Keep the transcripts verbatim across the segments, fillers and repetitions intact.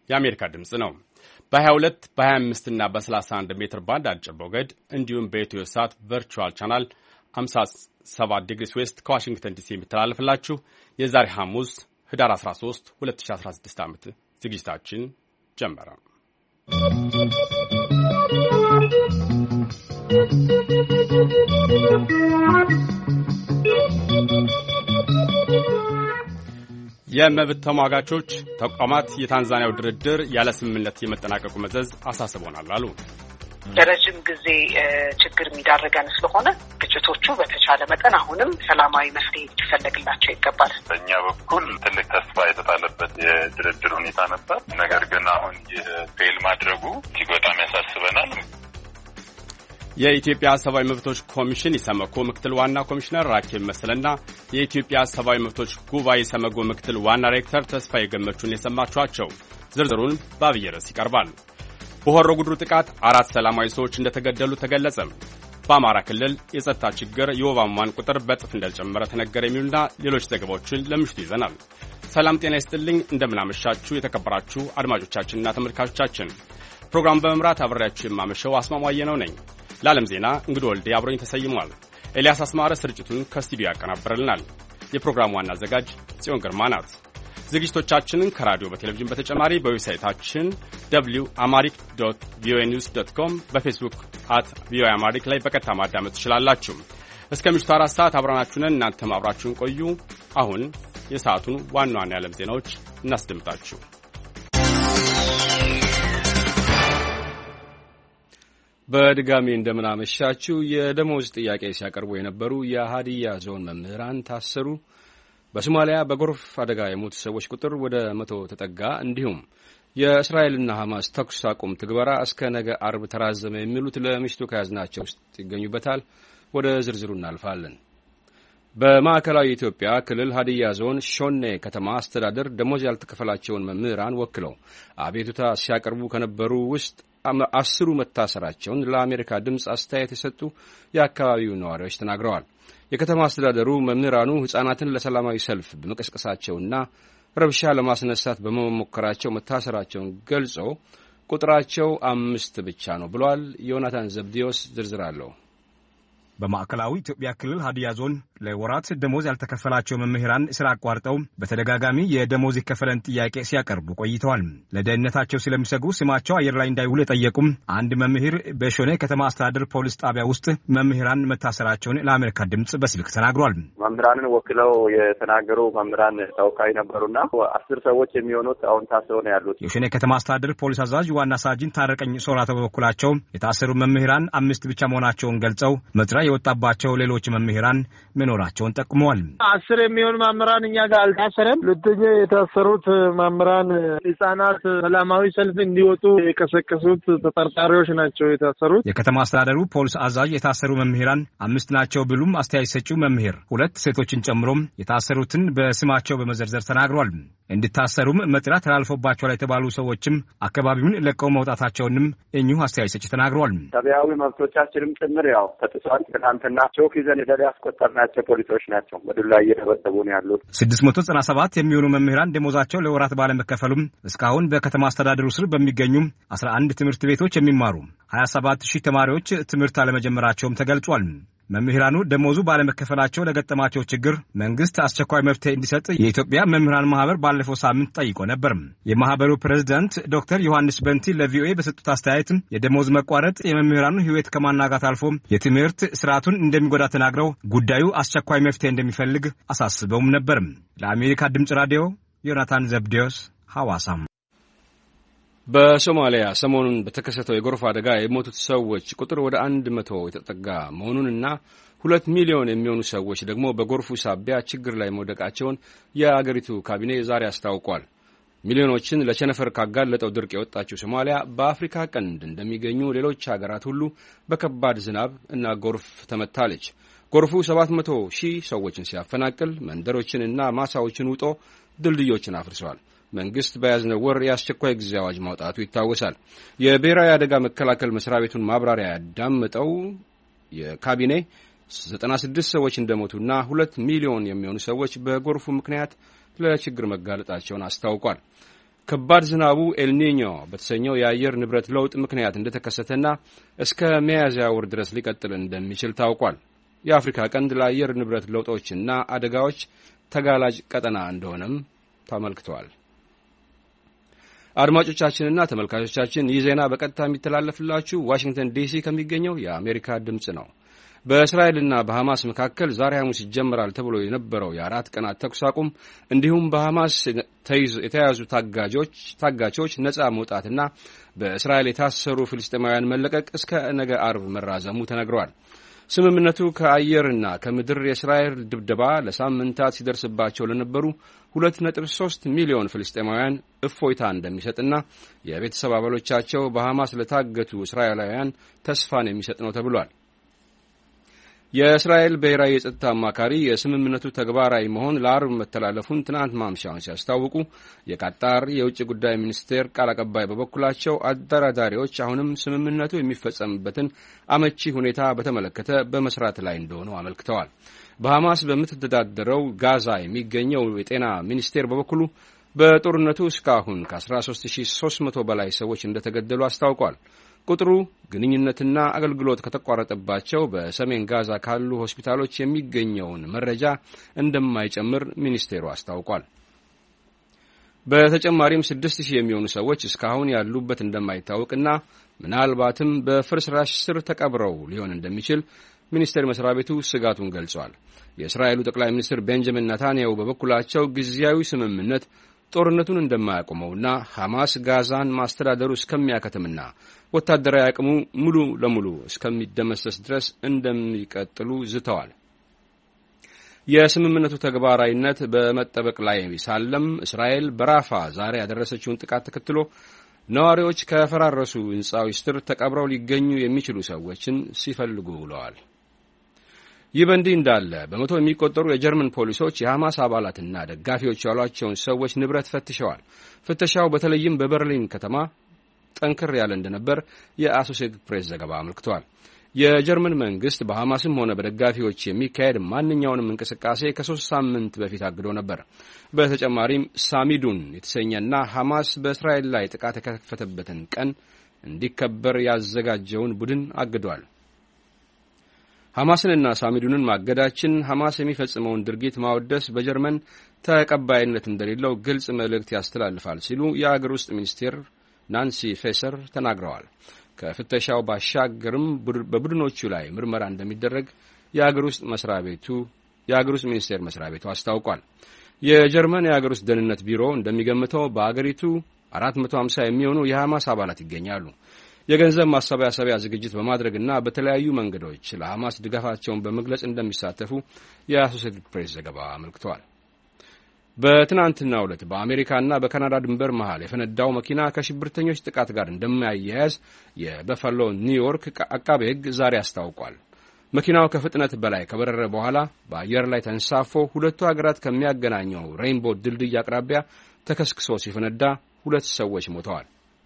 የአሜሪካ ድምጽ ነው። በ22 በ25 እና በ31 ሜትር ባንድ አጭር ሞገድ እንዲሁም በኢትዮ ሳት ቨርቹዋል ቻናል ሃምሳ ሰባት ዲግሪ ዌስት ከዋሽንግተን ዲሲ የሚተላለፍላችሁ የዛሬ ሐሙስ ህዳር አስራ ሶስት ሁለት ሺህ አስራ ስድስት ዓመት ዝግጅታችን ጀመረ። የመብት ተሟጋቾች ተቋማት የታንዛኒያው ድርድር ያለ ስምምነት የመጠናቀቁ መዘዝ አሳስቦናል አሉ። ለረጅም ጊዜ ችግር የሚዳረገን ስለሆነ ግጭቶቹ በተቻለ መጠን አሁንም ሰላማዊ መፍትሄ ሊፈለግላቸው ይገባል። በእኛ በኩል ትልቅ ተስፋ የተጣለበት የድርድር ሁኔታ ነበር። ነገር ግን አሁን ይህ ፌል ማድረጉ እጅግ በጣም ያሳስበናል። የኢትዮጵያ ሰብአዊ መብቶች ኮሚሽን ኢሰመኮ ምክትል ዋና ኮሚሽነር ራኬብ መሰለና የኢትዮጵያ ሰብአዊ መብቶች ጉባኤ ሰመጎ ምክትል ዋና ዳይሬክተር ተስፋዬ ገመቹን የሰማችኋቸው። ዝርዝሩን በአብይ ርዕስ ይቀርባል። በሆሮ ጉድሩ ጥቃት አራት ሰላማዊ ሰዎች እንደተገደሉ ተገለጸ። በአማራ ክልል የጸጥታ ችግር የወባ ሕሙማን ቁጥር በጥፍ እንደጨመረ ተነገረ። የሚሉና ሌሎች ዘገባዎችን ለምሽቱ ይዘናል። ሰላም ጤና ይስጥልኝ። እንደምናመሻችሁ የተከበራችሁ አድማጮቻችንና ተመልካቾቻችን። ፕሮግራም በመምራት አብሬያችሁ የማመሸው አስማማየ ነው ነኝ። ለዓለም ዜና እንግዶ ወልዴ አብሮኝ ተሰይሟል። ኤልያስ አስማረ ስርጭቱን ከስቱዲዮ ያቀናብርልናል። የፕሮግራሙ ዋና አዘጋጅ ጽዮን ግርማ ናት። ዝግጅቶቻችንን ከራዲዮ በቴሌቪዥን በተጨማሪ በዌብሳይታችን ደብሊው አማሪክ ዶት ቪኦኤ ኒውስ ዶት ኮም በፌስቡክ አት ቪኦኤ አማሪክ ላይ በቀጥታ ማዳመጥ ትችላላችሁ። እስከ ምሽቱ አራት ሰዓት አብረናችሁ ነን። እናንተም አብራችሁን ቆዩ። አሁን የሰዓቱን ዋና ዋና የዓለም ዜናዎች እናስደምጣችሁ። በድጋሚ እንደምናመሻችሁ። የደሞዝ ጥያቄ ሲያቀርቡ የነበሩ የሃዲያ ዞን መምህራን ታሰሩ። በሶማሊያ በጎርፍ አደጋ የሞቱ ሰዎች ቁጥር ወደ መቶ ተጠጋ። እንዲሁም የእስራኤልና ሐማስ ተኩስ አቁም ትግበራ እስከ ነገ አርብ ተራዘመ። የሚሉት ለምሽቱ ከያዝናቸው ውስጥ ይገኙበታል። ወደ ዝርዝሩ እናልፋለን። በማዕከላዊ ኢትዮጵያ ክልል ሃዲያ ዞን ሾኔ ከተማ አስተዳደር ደሞዝ ያልተከፈላቸውን መምህራን ወክለው አቤቱታ ሲያቀርቡ ከነበሩ ውስጥ አስሩ መታሰራቸውን ለአሜሪካ ድምፅ አስተያየት የሰጡ የአካባቢው ነዋሪዎች ተናግረዋል። የከተማ አስተዳደሩ መምህራኑ ሕፃናትን ለሰላማዊ ሰልፍ በመቀስቀሳቸውና ረብሻ ለማስነሳት በመሞከራቸው መታሰራቸውን ገልጾ ቁጥራቸው አምስት ብቻ ነው ብሏል። ዮናታን ዘብዲዮስ ዝርዝር አለው። በማዕከላዊ ኢትዮጵያ ክልል ሃዲያ ዞን ለወራት ደሞዝ ያልተከፈላቸው መምህራን ስራ አቋርጠው በተደጋጋሚ የደሞዝ ይከፈለን ጥያቄ ሲያቀርቡ ቆይተዋል። ለደህንነታቸው ስለሚሰጉ ስማቸው አየር ላይ እንዳይውል የጠየቁም አንድ መምህር በሾኔ ከተማ አስተዳደር ፖሊስ ጣቢያ ውስጥ መምህራን መታሰራቸውን ለአሜሪካ ድምጽ በስልክ ተናግሯል። መምህራንን ወክለው የተናገሩ መምህራን ተወካይ ነበሩና አስር ሰዎች የሚሆኑት አሁን ታስረው ነው ያሉት። የሾኔ ከተማ አስተዳደር ፖሊስ አዛዥ ዋና ሳጅን ታረቀኝ ሶራተ በበኩላቸው የታሰሩ መምህራን አምስት ብቻ መሆናቸውን ገልጸው መጥሪያ የወጣባቸው ሌሎች መምህራን መኖራቸውን ጠቁመዋል። አስር የሚሆን መምህራን እኛ ጋር አልታሰረም። ሁለተኛ የታሰሩት መምህራን ህጻናት ሰላማዊ ሰልፍ እንዲወጡ የቀሰቀሱት ተጠርጣሪዎች ናቸው የታሰሩት። የከተማ አስተዳደሩ ፖሊስ አዛዥ የታሰሩ መምህራን አምስት ናቸው ብሉም አስተያየት ሰጪው መምህር ሁለት ሴቶችን ጨምሮም የታሰሩትን በስማቸው በመዘርዘር ተናግሯል። እንዲታሰሩም መጥሪያ ተላልፎባቸዋል የተባሉ ሰዎችም አካባቢውን ለቀው መውጣታቸውንም እኚሁ አስተያየት ሰጪ ተናግሯል። ሰብአዊ መብቶቻችንም ጭምር ያው ተጥሷል። ትናንትና ቾክ ይዘን ሄደን ያስቆጠርናቸው ፖሊሶች ናቸው በዱላ እየደበደቡ ነው ያሉት። ስድስት መቶ ዘጠና ሰባት የሚሆኑ መምህራን ደሞዛቸው ለወራት ባለመከፈሉም እስካሁን በከተማ አስተዳደሩ ስር በሚገኙ አስራ አንድ ትምህርት ቤቶች የሚማሩ ሀያ ሰባት ሺህ ተማሪዎች ትምህርት አለመጀመራቸውም ተገልጿል። መምህራኑ ደሞዙ ባለመከፈላቸው ለገጠማቸው ችግር መንግስት አስቸኳይ መፍትሄ እንዲሰጥ የኢትዮጵያ መምህራን ማህበር ባለፈው ሳምንት ጠይቆ ነበር። የማህበሩ ፕሬዝዳንት ዶክተር ዮሐንስ በንቲ ለቪኦኤ በሰጡት አስተያየት የደሞዝ መቋረጥ የመምህራኑን ሕይወት ከማናጋት አልፎ የትምህርት ስርዓቱን እንደሚጎዳ ተናግረው ጉዳዩ አስቸኳይ መፍትሄ እንደሚፈልግ አሳስበውም ነበር። ለአሜሪካ ድምጽ ራዲዮ ዮናታን ዘብዲዮስ ሐዋሳም። በሶማሊያ ሰሞኑን በተከሰተው የጎርፍ አደጋ የሞቱት ሰዎች ቁጥር ወደ አንድ መቶ የተጠጋ መሆኑንና ሁለት ሚሊዮን የሚሆኑ ሰዎች ደግሞ በጎርፉ ሳቢያ ችግር ላይ መውደቃቸውን የአገሪቱ ካቢኔ ዛሬ አስታውቋል። ሚሊዮኖችን ለቸነፈር ካጋለጠው ድርቅ የወጣችው ሶማሊያ በአፍሪካ ቀንድ እንደሚገኙ ሌሎች ሀገራት ሁሉ በከባድ ዝናብ እና ጎርፍ ተመታለች። ጎርፉ ሰባት መቶ ሺህ ሰዎችን ሲያፈናቅል መንደሮችንና ማሳዎችን ውጦ ድልድዮችን አፍርሰዋል። መንግስት በያዝነው ወር የአስቸኳይ ጊዜ አዋጅ ማውጣቱ ይታወሳል። የብሔራዊ አደጋ መከላከል መስሪያ ቤቱን ማብራሪያ ያዳመጠው የካቢኔ ዘጠና ስድስት ሰዎች እንደሞቱና ሁለት ሚሊዮን የሚሆኑ ሰዎች በጎርፉ ምክንያት ለችግር መጋለጣቸውን አስታውቋል። ከባድ ዝናቡ ኤልኒኞ በተሰኘው የአየር ንብረት ለውጥ ምክንያት እንደተከሰተና እስከ ሚያዝያ ወር ድረስ ሊቀጥል እንደሚችል ታውቋል። የአፍሪካ ቀንድ ለአየር ንብረት ለውጦችና አደጋዎች ተጋላጭ ቀጠና እንደሆነም ተመልክቷል። አድማጮቻችንና ተመልካቾቻችን ይህ ዜና በቀጥታ የሚተላለፍላችሁ ዋሽንግተን ዲሲ ከሚገኘው የአሜሪካ ድምጽ ነው። በእስራኤልና በሐማስ መካከል ዛሬ ሐሙስ ይጀምራል ተብሎ የነበረው የአራት ቀናት ተኩስ አቁም እንዲሁም በሐማስ የተያዙ ታጋጆች ታጋቾች ነጻ መውጣትና በእስራኤል የታሰሩ ፍልስጤማውያን መለቀቅ እስከ ነገ አርብ መራዘሙ ተነግሯል። ስምምነቱ ከአየርና ከምድር የእስራኤል ድብደባ ለሳምንታት ሲደርስባቸው ለነበሩ ሁለት ነጥብ ሶስት ሚሊዮን ፍልስጤማውያን እፎይታ እንደሚሰጥና የቤተሰብ አባሎቻቸው በሐማስ ለታገቱ እስራኤላውያን ተስፋን የሚሰጥ ነው ተብሏል። የእስራኤል ብሔራዊ የጸጥታ አማካሪ የስምምነቱ ተግባራዊ መሆን ለአርብ መተላለፉን ትናንት ማምሻውን ሲያስታውቁ፣ የቃጣር የውጭ ጉዳይ ሚኒስቴር ቃል አቀባይ በበኩላቸው አደራዳሪዎች አሁንም ስምምነቱ የሚፈጸምበትን አመቺ ሁኔታ በተመለከተ በመስራት ላይ እንደሆኑ አመልክተዋል። በሐማስ በምትተዳደረው ጋዛ የሚገኘው የጤና ሚኒስቴር በበኩሉ በጦርነቱ እስካሁን ከአስራ ሶስት ሺህ ሶስት መቶ በላይ ሰዎች እንደተገደሉ አስታውቋል። ቁጥሩ ግንኙነትና አገልግሎት ከተቋረጠባቸው በሰሜን ጋዛ ካሉ ሆስፒታሎች የሚገኘውን መረጃ እንደማይጨምር ሚኒስቴሩ አስታውቋል። በተጨማሪም ስድስት ሺህ የሚሆኑ ሰዎች እስካሁን ያሉበት እንደማይታወቅና ምናልባትም በፍርስራሽ ስር ተቀብረው ሊሆን እንደሚችል ሚኒስቴር መስሪያ ቤቱ ስጋቱን ገልጿል። የእስራኤሉ ጠቅላይ ሚኒስትር ቤንጃሚን ኔታንያሁ በበኩላቸው ጊዜያዊ ስምምነት ጦርነቱን እንደማያቆመውና ሐማስ ጋዛን ማስተዳደሩ እስከሚያከትምና ወታደራዊ አቅሙ ሙሉ ለሙሉ እስከሚደመሰስ ድረስ እንደሚቀጥሉ ዝተዋል። የስምምነቱ ተግባራዊነት በመጠበቅ ላይ ሳለም እስራኤል በራፋ ዛሬ ያደረሰችውን ጥቃት ተከትሎ ነዋሪዎች ከፈራረሱ ሕንጻዎች ስር ተቀብረው ሊገኙ የሚችሉ ሰዎችን ሲፈልጉ ውለዋል። ይህ በእንዲህ እንዳለ በመቶ የሚቆጠሩ የጀርመን ፖሊሶች የሐማስ አባላትና ደጋፊዎች ያሏቸውን ሰዎች ንብረት ፈትሸዋል። ፍተሻው በተለይም በበርሊን ከተማ ጠንከር ያለ እንደነበር የአሶሲኤትድ ፕሬስ ዘገባ አመልክቷል። የጀርመን መንግስት በሐማስም ሆነ በደጋፊዎች የሚካሄድ ማንኛውንም እንቅስቃሴ ከሶስት ሳምንት በፊት አግዶ ነበር። በተጨማሪም ሳሚዱን የተሰኘና ሐማስ በእስራኤል ላይ ጥቃት የከፈተበትን ቀን እንዲከበር ያዘጋጀውን ቡድን አግዷል። ሐማስንና ሳሚዱንን ማገዳችን ሐማስ የሚፈጽመውን ድርጊት ማወደስ በጀርመን ተቀባይነት እንደሌለው ግልጽ መልእክት ያስተላልፋል ሲሉ የአገር ውስጥ ሚኒስቴር ናንሲ ፌሰር ተናግረዋል። ከፍተሻው ባሻገርም በቡድኖቹ ላይ ምርመራ እንደሚደረግ የአገር ውስጥ መስሪያ ቤቱ የአገር ውስጥ ሚኒስቴር መስሪያ ቤቱ አስታውቋል። የጀርመን የአገር ውስጥ ደህንነት ቢሮ እንደሚገምተው በአገሪቱ አራት መቶ ሃምሳ የሚሆኑ የሐማስ አባላት ይገኛሉ። የገንዘብ ማሰባሰቢያ ዝግጅት በማድረግና በተለያዩ መንገዶች ለሐማስ ድጋፋቸውን በመግለጽ እንደሚሳተፉ የአሶሲኤትድ ፕሬስ ዘገባ አመልክቷል። በትናንትናው ዕለት በአሜሪካና በካናዳ ድንበር መሃል የፈነዳው መኪና ከሽብርተኞች ጥቃት ጋር እንደማያያዝ የበፈሎ ኒውዮርክ አቃቤ ሕግ ዛሬ አስታውቋል። መኪናው ከፍጥነት በላይ ከበረረ በኋላ በአየር ላይ ተንሳፎ ሁለቱ ሀገራት ከሚያገናኘው ሬይንቦ ድልድይ አቅራቢያ ተከስክሶ ሲፈነዳ ሁለት ሰዎች ሞተዋል።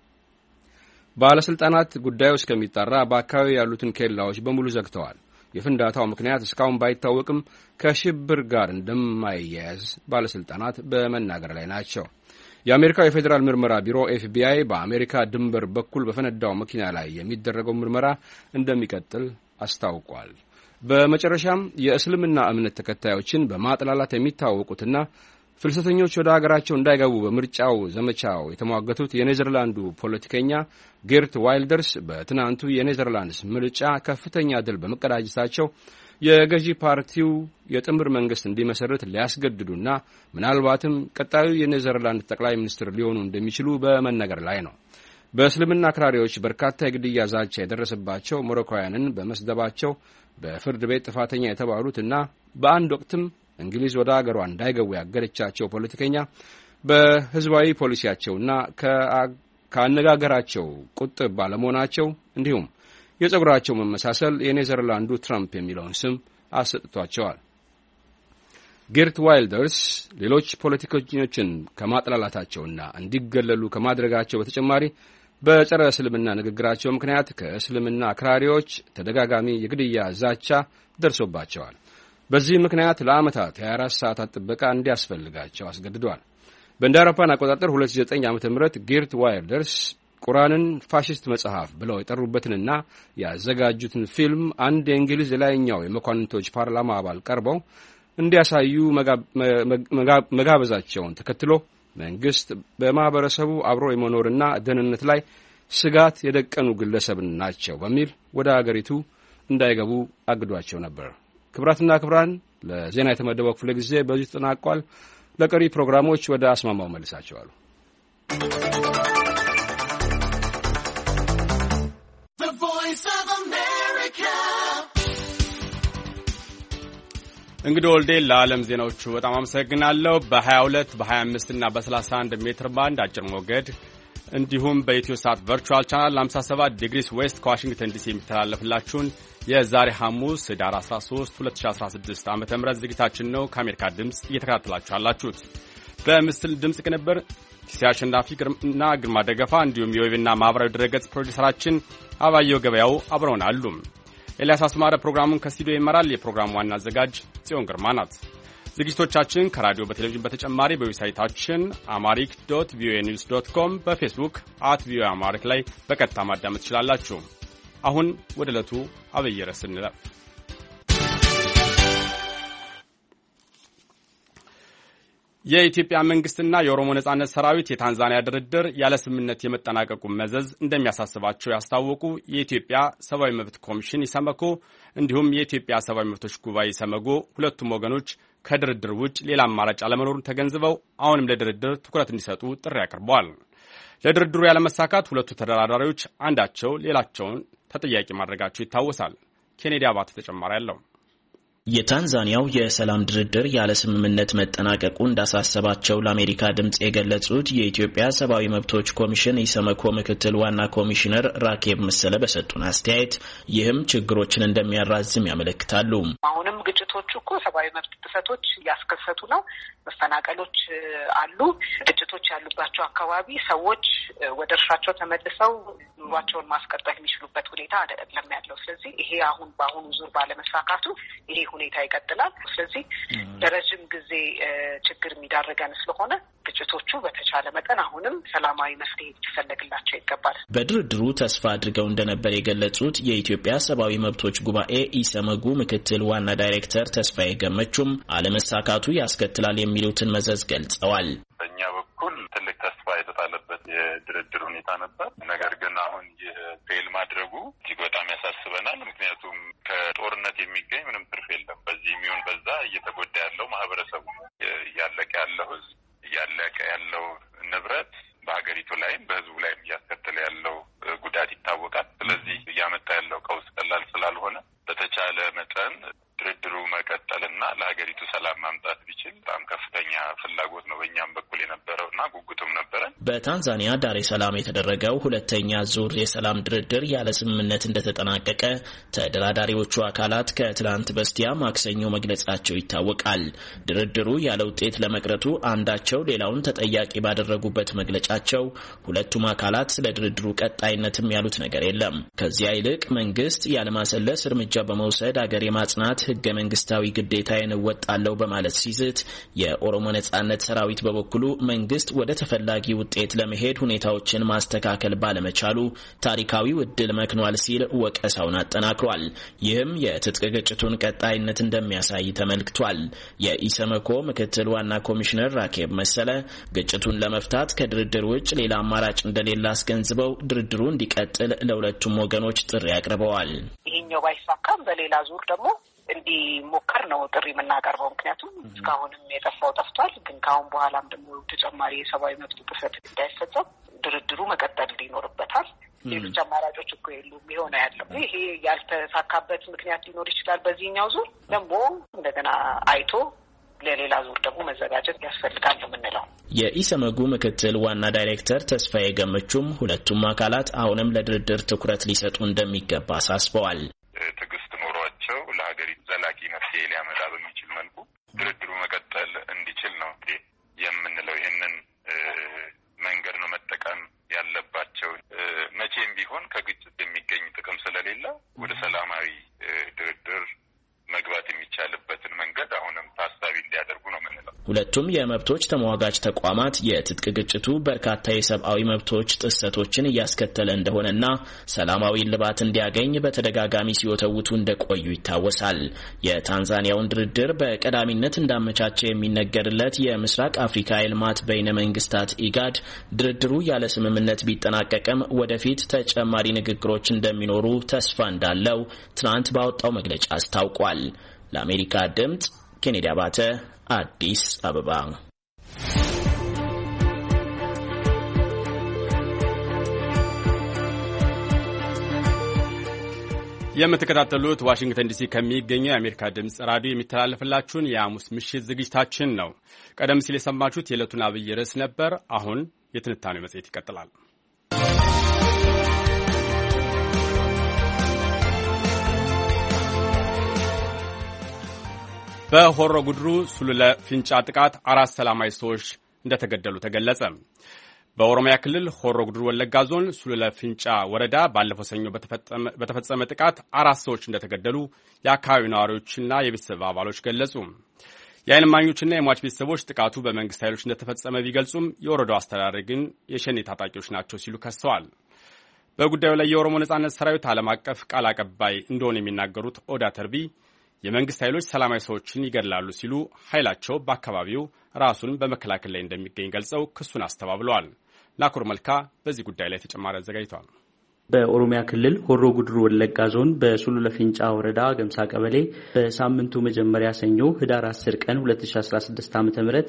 ባለስልጣናት ጉዳዩ እስከሚጣራ በአካባቢው ያሉትን ኬላዎች በሙሉ ዘግተዋል። የፍንዳታው ምክንያት እስካሁን ባይታወቅም ከሽብር ጋር እንደማይያያዝ ባለስልጣናት በመናገር ላይ ናቸው። የአሜሪካው የፌዴራል ምርመራ ቢሮ ኤፍቢአይ በአሜሪካ ድንበር በኩል በፈነዳው መኪና ላይ የሚደረገው ምርመራ እንደሚቀጥል አስታውቋል። በመጨረሻም የእስልምና እምነት ተከታዮችን በማጥላላት የሚታወቁትና ፍልሰተኞች ወደ አገራቸው እንዳይገቡ በምርጫው ዘመቻው የተሟገቱት የኔዘርላንዱ ፖለቲከኛ ጌርት ዋይልደርስ በትናንቱ የኔዘርላንድስ ምርጫ ከፍተኛ ድል በመቀዳጀታቸው የገዢ ፓርቲው የጥምር መንግስት እንዲመሰርት ሊያስገድዱና ምናልባትም ቀጣዩ የኔዘርላንድ ጠቅላይ ሚኒስትር ሊሆኑ እንደሚችሉ በመነገር ላይ ነው። በእስልምና አክራሪዎች በርካታ የግድያ ዛቻ የደረሰባቸው ሞሮኮውያንን በመስደባቸው በፍርድ ቤት ጥፋተኛ የተባሉትና በአንድ ወቅትም እንግሊዝ ወደ አገሯ እንዳይገቡ ያገደቻቸው ፖለቲከኛ በህዝባዊ ፖሊሲያቸውና ከአነጋገራቸው ቁጥብ ባለመሆናቸው እንዲሁም የጸጉራቸው መመሳሰል የኔዘርላንዱ ትራምፕ የሚለውን ስም አሰጥቷቸዋል። ጌርት ዋይልደርስ ሌሎች ፖለቲከኞችን ከማጥላላታቸውና እንዲገለሉ ከማድረጋቸው በተጨማሪ በጸረ እስልምና ንግግራቸው ምክንያት ከእስልምና አክራሪዎች ተደጋጋሚ የግድያ ዛቻ ደርሶባቸዋል። በዚህ ምክንያት ለዓመታት የሃያ አራት ሰዓታት ጥበቃ እንዲያስፈልጋቸው አስገድዷል። በእንደ አውሮፓውያን አቆጣጠር ሁለት ሺህ ዘጠኝ ዓመተ ምህረት ጌርት ዋይልደርስ ቁርአንን ፋሽስት መጽሐፍ ብለው የጠሩበትንና ያዘጋጁትን ፊልም አንድ የእንግሊዝ የላይኛው የመኳንንቶች ፓርላማ አባል ቀርበው እንዲያሳዩ መጋበዛቸውን ተከትሎ መንግስት በማህበረሰቡ አብሮ የመኖርና ደህንነት ላይ ስጋት የደቀኑ ግለሰብ ናቸው በሚል ወደ አገሪቱ እንዳይገቡ አግዷቸው ነበር። ክብራትና ክብራን ለዜና የተመደበው ክፍለ ጊዜ በዚህ ተጠናቋል። ለቀሪ ፕሮግራሞች ወደ አስማማው መልሳቸዋል። እንግዲህ ወልዴ ለዓለም ዜናዎቹ በጣም አመሰግናለሁ። በ22 በ25 እና በ31 ሜትር ባንድ አጭር ሞገድ እንዲሁም በኢትዮ ሳት ቨርቹዋል ቻናል ሃምሳ ሰባት ዲግሪስ ዌስት ከዋሽንግተን ዲሲ የሚተላለፍላችሁን የዛሬ ሐሙስ ህዳር አስራ ሶስት ሁለት ሺህ አስራ ስድስት ዓመተ ምህረት ዝግጅታችን ነው ከአሜሪካ ድምጽ እየተከታተላችሁ ያላችሁት። በምስል ድምጽ ቅንብር ሲሳይ አሸናፊና ግርማ ደገፋ እንዲሁም የዌብና ማህበራዊ ድረገጽ ፕሮዲውሰራችን አባየው ገበያው አብረውን አሉ። ኤልያስ አስማረ ፕሮግራሙን ከስቱዲዮ ይመራል። የፕሮግራሙ ዋና አዘጋጅ ጽዮን ግርማ ናት። ዝግጅቶቻችን ከራዲዮ በቴሌቪዥን በተጨማሪ በዌብሳይታችን አማሪክ ዶት ቪኦኤ ኒውስ ዶት ኮም በፌስቡክ አት ቪኦኤ አማሪክ ላይ በቀጥታ ማዳመጥ ትችላላችሁ። አሁን ወደ ዕለቱ አብይ ርዕስ እንለፍ። የኢትዮጵያ መንግስትና የኦሮሞ ነጻነት ሰራዊት የታንዛኒያ ድርድር ያለ ስምምነት የመጠናቀቁ መዘዝ እንደሚያሳስባቸው ያስታወቁ የኢትዮጵያ ሰብአዊ መብት ኮሚሽን ኢሰመኮ እንዲሁም የኢትዮጵያ ሰብአዊ መብቶች ጉባኤ ኢሰመጎ ሁለቱም ወገኖች ከድርድር ውጭ ሌላ አማራጭ አለመኖሩን ተገንዝበው አሁንም ለድርድር ትኩረት እንዲሰጡ ጥሪ አቅርበዋል። ለድርድሩ ያለመሳካት ሁለቱ ተደራዳሪዎች አንዳቸው ሌላቸውን ተጠያቂ ማድረጋቸው ይታወሳል። ኬኔዲ አባተ ተጨማሪ ያለው የታንዛኒያው የሰላም ድርድር ያለ ስምምነት መጠናቀቁ እንዳሳሰባቸው ለአሜሪካ ድምጽ የገለጹት የኢትዮጵያ ሰብአዊ መብቶች ኮሚሽን ኢሰመኮ ምክትል ዋና ኮሚሽነር ራኬብ መሰለ በሰጡን አስተያየት ይህም ችግሮችን እንደሚያራዝም ያመለክታሉ። አሁንም ግጭቶቹ እኮ ሰብአዊ መብት ጥሰቶች እያስከሰቱ ነው። መፈናቀሎች አሉ። ግጭቶች ያሉባቸው አካባቢ ሰዎች ወደ እርሻቸው ተመልሰው ኑሯቸውን ማስቀጠል የሚችሉበት ሁኔታ አይደለም ያለው። ስለዚህ ይሄ አሁን በአሁኑ ዙር ባለመሳካቱ ይሄ ሁኔታ ይቀጥላል። ስለዚህ ለረጅም ጊዜ ችግር የሚዳረገን ስለሆነ ግጭቶቹ በተቻለ መጠን አሁንም ሰላማዊ መፍትሄ ሊፈለግላቸው ይገባል። በድርድሩ ተስፋ አድርገው እንደነበር የገለጹት የኢትዮጵያ ሰብአዊ መብቶች ጉባኤ ኢሰመጉ ምክትል ዋና ዳይሬክተር ተስፋዬ ገመቹም አለመሳካቱ ያስከትላል የሚሉትን መዘዝ ገልጸዋል። በእኛ በኩል ትልቅ ተስፋ የተጣለበት የድርድር ሁኔታ ነበር። ነገር ግን አሁን ይህ ፌል ማድረጉ እጅግ በጣም ያሳስበናል። ምክንያቱም ከጦርነት የሚገኝ ምንም ትርፍ የለም። በዚህ የሚሆን በዛ እየተጎዳ ያለው ማህበረሰቡ፣ እያለቀ ያለው ህዝብ፣ እያለቀ ያለው ንብረት በሀገሪቱ ላይም በህዝቡ ላይም እያስከተለ ያለው ጉዳት ይታወቃል። ስለዚህ እያመጣ ያለው ቀውስ ቀላል ስላልሆነ በተቻለ መጠን ድርድሩ መቀጠልና ለሀገሪቱ ሰላም ማምጣት ቢችል በጣም ከፍተኛ ፍላጎት ነው በእኛም በኩል የነበረውና ጉጉቱም ነበረን። በታንዛኒያ ዳሬ ሰላም የተደረገው ሁለተኛ ዙር የሰላም ድርድር ያለ ስምምነት እንደተጠናቀቀ ተደራዳሪዎቹ አካላት ከትላንት በስቲያ ማክሰኞ መግለጻቸው ይታወቃል። ድርድሩ ያለ ውጤት ለመቅረቱ አንዳቸው ሌላውን ተጠያቂ ባደረጉበት መግለጫቸው ሁለቱም አካላት ስለ ድርድሩ ቀጣይነትም ያሉት ነገር የለም። ከዚያ ይልቅ መንግስት ያለማሰለስ እርምጃ በመውሰድ አገር የማጽናት ህገ መንግስታዊ ግዴታዬን እወጣለሁ በማለት ሲዝት፣ የኦሮሞ ነጻነት ሰራዊት በበኩሉ መንግስት ወደ ተፈላጊ ውጤት ለመሄድ ሁኔታዎችን ማስተካከል ባለመቻሉ ታሪካዊው ዕድል መክኗል ሲል ወቀሳውን አጠናክሯል። ይህም የትጥቅ ግጭቱን ቀጣይነት እንደሚያሳይ ተመልክቷል። የኢሰመኮ ምክትል ዋና ኮሚሽነር ራኬብ መሰለ ግጭቱን ለመፍታት ከድርድር ውጭ ሌላ አማራጭ እንደሌለ አስገንዝበው ድርድሩ እንዲቀጥል ለሁለቱም ወገኖች ጥሪ አቅርበዋል። ይሄኛው ባይሳካም በሌላ ዙር ደግሞ እንዲሞከር ነው ጥሪ የምናቀርበው። ምክንያቱም እስካሁንም የጠፋው ጠፍቷል። ግን ከአሁን በኋላም ደግሞ ተጨማሪ የሰብአዊ መብት ጥሰት እንዳይፈጸም ድርድሩ መቀጠል ይኖርበታል። ሌሎች አማራጮች እኮ የሉም። የሆነ ያለው ይሄ ያልተሳካበት ምክንያት ሊኖር ይችላል። በዚህኛው ዙር ደግሞ እንደገና አይቶ ለሌላ ዙር ደግሞ መዘጋጀት ያስፈልጋል የምንለው የኢሰመጉ ምክትል ዋና ዳይሬክተር ተስፋዬ ገመቹም ሁለቱም አካላት አሁንም ለድርድር ትኩረት ሊሰጡ እንደሚገባ አሳስበዋል። ትዕግስት ኖሯቸው ለሀገሪቱ ዘላቂ መፍትሄ ሊያመጣ በሚችል መልኩ ድርድሩ መቀጠል እንዲችል ነው እንግዲህ የምንለው። ይህንን መንገድ ነው መጠቀም ያለባቸው። መቼም ቢሆን ከግጭት የሚገኝ ጥቅም ስለሌለ ወደ ሰላማዊ ድርድር መግባት የሚቻልበትን መንገድ አሁንም ታሳቢ እንዲያደርጉ ነው የምንለው። ሁለቱም የመብቶች ተሟጋች ተቋማት የትጥቅ ግጭቱ በርካታ የሰብአዊ መብቶች ጥሰቶችን እያስከተለ እንደሆነና ሰላማዊ ልባት እንዲያገኝ በተደጋጋሚ ሲወተውቱ እንደቆዩ ይታወሳል። የታንዛኒያውን ድርድር በቀዳሚነት እንዳመቻቸ የሚነገርለት የምስራቅ አፍሪካ የልማት በይነ መንግስታት ኢጋድ ድርድሩ ያለ ስምምነት ቢጠናቀቅም ወደፊት ተጨማሪ ንግግሮች እንደሚኖሩ ተስፋ እንዳለው ትናንት ባወጣው መግለጫ አስታውቋል። ለአሜሪካ ድምጽ ኬኔዲ አባተ አዲስ አበባ። የምትከታተሉት ዋሽንግተን ዲሲ ከሚገኘው የአሜሪካ ድምጽ ራዲዮ የሚተላለፍላችሁን የሐሙስ ምሽት ዝግጅታችን ነው። ቀደም ሲል የሰማችሁት የዕለቱን አብይ ርዕስ ነበር። አሁን የትንታኔው መጽሔት ይቀጥላል። በሆሮ ጉድሩ ሱሉለ ፊንጫ ጥቃት አራት ሰላማዊ ሰዎች እንደተገደሉ ተገለጸ። በኦሮሚያ ክልል ሆሮ ጉድሩ ወለጋ ዞን ሱሉለ ፊንጫ ወረዳ ባለፈው ሰኞ በተፈጸመ ጥቃት አራት ሰዎች እንደተገደሉ የአካባቢው ነዋሪዎችና የቤተሰብ አባሎች ገለጹ። የዓይን እማኞችና የሟች ቤተሰቦች ጥቃቱ በመንግስት ኃይሎች እንደተፈጸመ ቢገልጹም የወረዳው አስተዳዳሪ ግን የሸኔ ታጣቂዎች ናቸው ሲሉ ከሰዋል። በጉዳዩ ላይ የኦሮሞ ነጻነት ሰራዊት ዓለም አቀፍ ቃል አቀባይ እንደሆነ የሚናገሩት ኦዳ ተርቢ የመንግስት ኃይሎች ሰላማዊ ሰዎችን ይገድላሉ ሲሉ ኃይላቸው በአካባቢው ራሱን በመከላከል ላይ እንደሚገኝ ገልጸው ክሱን አስተባብለዋል። ናኩር መልካ በዚህ ጉዳይ ላይ ተጨማሪ አዘጋጅቷል። በኦሮሚያ ክልል ሆሮ ጉድሩ ወለጋ ዞን በሱሉለ ፊንጫ ወረዳ ገምሳ ቀበሌ በሳምንቱ መጀመሪያ ሰኞ ህዳር አስር ቀን ሁለት ሺህ አስራ ስድስት ዓ.ም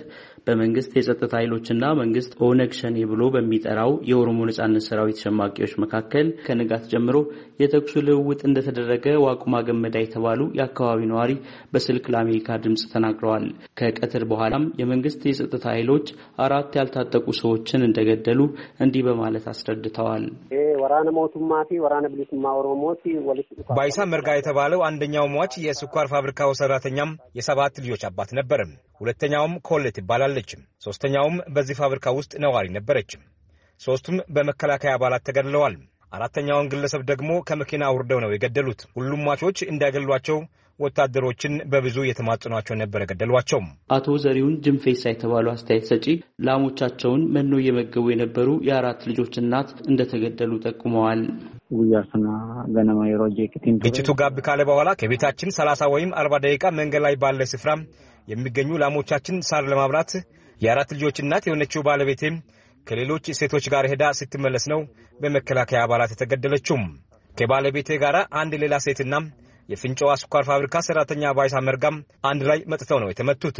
በመንግስት የጸጥታ ኃይሎችና መንግስት ኦነግ ሸኔ ብሎ በሚጠራው የኦሮሞ ነጻነት ሰራዊት ሸማቂዎች መካከል ከንጋት ጀምሮ የተኩስ ልውውጥ እንደተደረገ ዋቁማ ገመዳ የተባሉ የአካባቢው ነዋሪ በስልክ ለአሜሪካ ድምጽ ተናግረዋል። ከቀትር በኋላም የመንግስት የጸጥታ ኃይሎች አራት ያልታጠቁ ሰዎችን እንደገደሉ እንዲህ በማለት አስረድተዋል። ወራነ ሞቱማቲ ወራነ ብሊስማ ኦሮሞቲ ወልስ ባይሳ መርጋ የተባለው አንደኛው ሟች የስኳር ፋብሪካው ሰራተኛም የሰባት ልጆች አባት ነበር። ሁለተኛውም ኮሌት ይባላለች። ሶስተኛውም በዚህ ፋብሪካ ውስጥ ነዋሪ ነበረች። ሶስቱም በመከላከያ አባላት ተገድለዋል። አራተኛውን ግለሰብ ደግሞ ከመኪና አውርደው ነው የገደሉት። ሁሉም ሟቾች እንዳይገድሏቸው ወታደሮችን በብዙ የተማጸኗቸው ነበር ገደሏቸው። አቶ ዘሪውን ጅምፌሳ የተባሉ አስተያየት ሰጪ ላሞቻቸውን መኖ እየመገቡ የነበሩ የአራት ልጆች እናት እንደተገደሉ ጠቁመዋል። ጉያስና ገነማ የሮጄክቲን ግጭቱ ጋብ ካለ በኋላ ከቤታችን ሰላሳ ወይም አርባ ደቂቃ መንገድ ላይ ባለ ስፍራ የሚገኙ ላሞቻችን ሳር ለማብላት የአራት ልጆች እናት የሆነችው ባለቤቴ ከሌሎች ሴቶች ጋር ሄዳ ስትመለስ ነው በመከላከያ አባላት የተገደለችው። ከባለቤቴ ጋር አንድ ሌላ ሴትና የፍንጫዋ ስኳር ፋብሪካ ሰራተኛ ባይሳ መርጋም አንድ ላይ መጥተው ነው የተመቱት።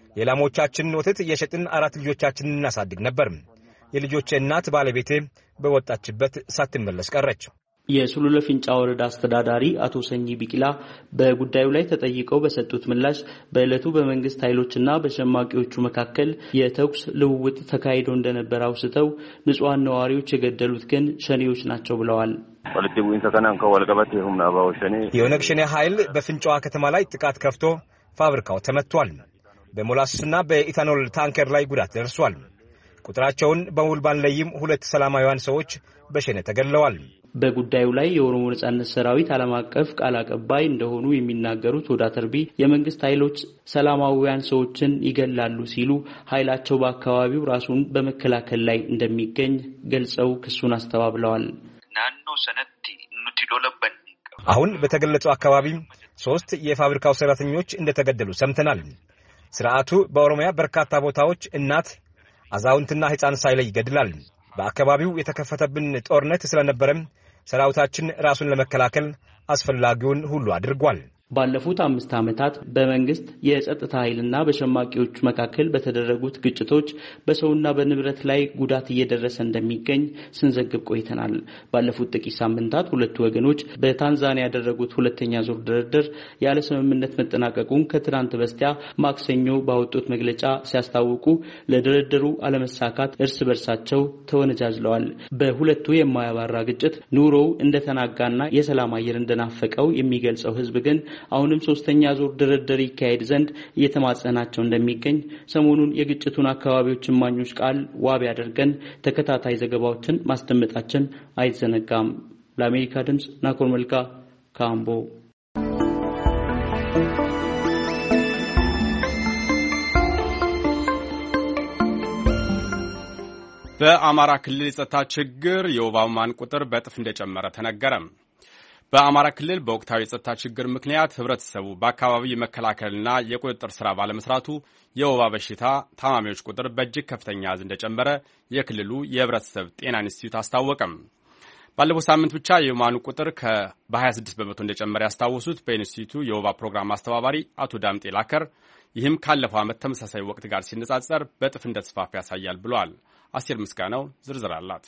የላሞቻችንን ወተት እየሸጥን አራት ልጆቻችንን እናሳድግ ነበር። የልጆቼ እናት ባለቤቴ በወጣችበት ሳትመለስ ቀረች። የሱሉለ ፊንጫ ወረዳ አስተዳዳሪ አቶ ሰኚ ቢቂላ በጉዳዩ ላይ ተጠይቀው በሰጡት ምላሽ በእለቱ በመንግስት ኃይሎችና በሸማቂዎቹ መካከል የተኩስ ልውውጥ ተካሂዶ እንደነበር አውስተው ንጹሃን ነዋሪዎች የገደሉት ግን ሸኔዎች ናቸው ብለዋል። የኦነግ ሸኔ ኃይል በፍንጫዋ ከተማ ላይ ጥቃት ከፍቶ ፋብሪካው ተመቷል። በሞላስና በኢታኖል ታንከር ላይ ጉዳት ደርሷል። ቁጥራቸውን በውል ባንለይም ሁለት ሰላማዊያን ሰዎች በሸኔ ተገድለዋል። በጉዳዩ ላይ የኦሮሞ ነጻነት ሰራዊት ዓለም አቀፍ ቃል አቀባይ እንደሆኑ የሚናገሩት ወዳ ተርቢ የመንግስት ኃይሎች ሰላማዊያን ሰዎችን ይገላሉ ሲሉ ኃይላቸው በአካባቢው ራሱን በመከላከል ላይ እንደሚገኝ ገልጸው ክሱን አስተባብለዋል። ናኖ ሰነቲ ኑቲ ዶለበን አሁን በተገለጸው አካባቢ ሶስት የፋብሪካው ሰራተኞች እንደተገደሉ ሰምተናል። ስርዓቱ በኦሮሚያ በርካታ ቦታዎች እናት አዛውንትና ህፃን ሳይለይ ይገድላል። በአካባቢው የተከፈተብን ጦርነት ስለነበረም ሰራዊታችን ራሱን ለመከላከል አስፈላጊውን ሁሉ አድርጓል። ባለፉት አምስት ዓመታት በመንግስት የጸጥታ ኃይልና በሸማቂዎች መካከል በተደረጉት ግጭቶች በሰውና በንብረት ላይ ጉዳት እየደረሰ እንደሚገኝ ስንዘግብ ቆይተናል። ባለፉት ጥቂት ሳምንታት ሁለቱ ወገኖች በታንዛኒያ ያደረጉት ሁለተኛ ዙር ድርድር ያለ ስምምነት መጠናቀቁን ከትናንት በስቲያ ማክሰኞ ባወጡት መግለጫ ሲያስታውቁ ለድርድሩ አለመሳካት እርስ በርሳቸው ተወነጃጅለዋል። በሁለቱ የማያባራ ግጭት ኑሮው እንደተናጋና የሰላም አየር እንደናፈቀው የሚገልጸው ህዝብ ግን አሁንም ሶስተኛ ዙር ድርድር ይካሄድ ዘንድ እየተማጸናቸው እንደሚገኝ ሰሞኑን የግጭቱን አካባቢዎች እማኞች ቃል ዋቢ አድርገን ተከታታይ ዘገባዎችን ማስተምጣችን አይዘነጋም። ለአሜሪካ ድምጽ ናኮር መልካ ካምቦ። በአማራ ክልል የጸጥታ ችግር የወባ ህሙማን ቁጥር በእጥፍ እንደጨመረ ተነገረ። በአማራ ክልል በወቅታዊ የጸጥታ ችግር ምክንያት ህብረተሰቡ በአካባቢው የመከላከልና የቁጥጥር ስራ ባለመስራቱ የወባ በሽታ ታማሚዎች ቁጥር በእጅግ ከፍተኛ አሃዝ እንደጨመረ የክልሉ የህብረተሰብ ጤና ኢንስቲትዩት አስታወቀም። ባለፈው ሳምንት ብቻ የህሙማኑ ቁጥር በ26 በመቶ እንደጨመረ ያስታወሱት በኢንስቲትዩቱ የወባ ፕሮግራም አስተባባሪ አቶ ዳምጤ ላከር ይህም ካለፈው ዓመት ተመሳሳይ ወቅት ጋር ሲነጻጸር በእጥፍ እንደተስፋፋ ያሳያል ብለዋል። አስቴር ምስጋናው ዝርዝር አላት።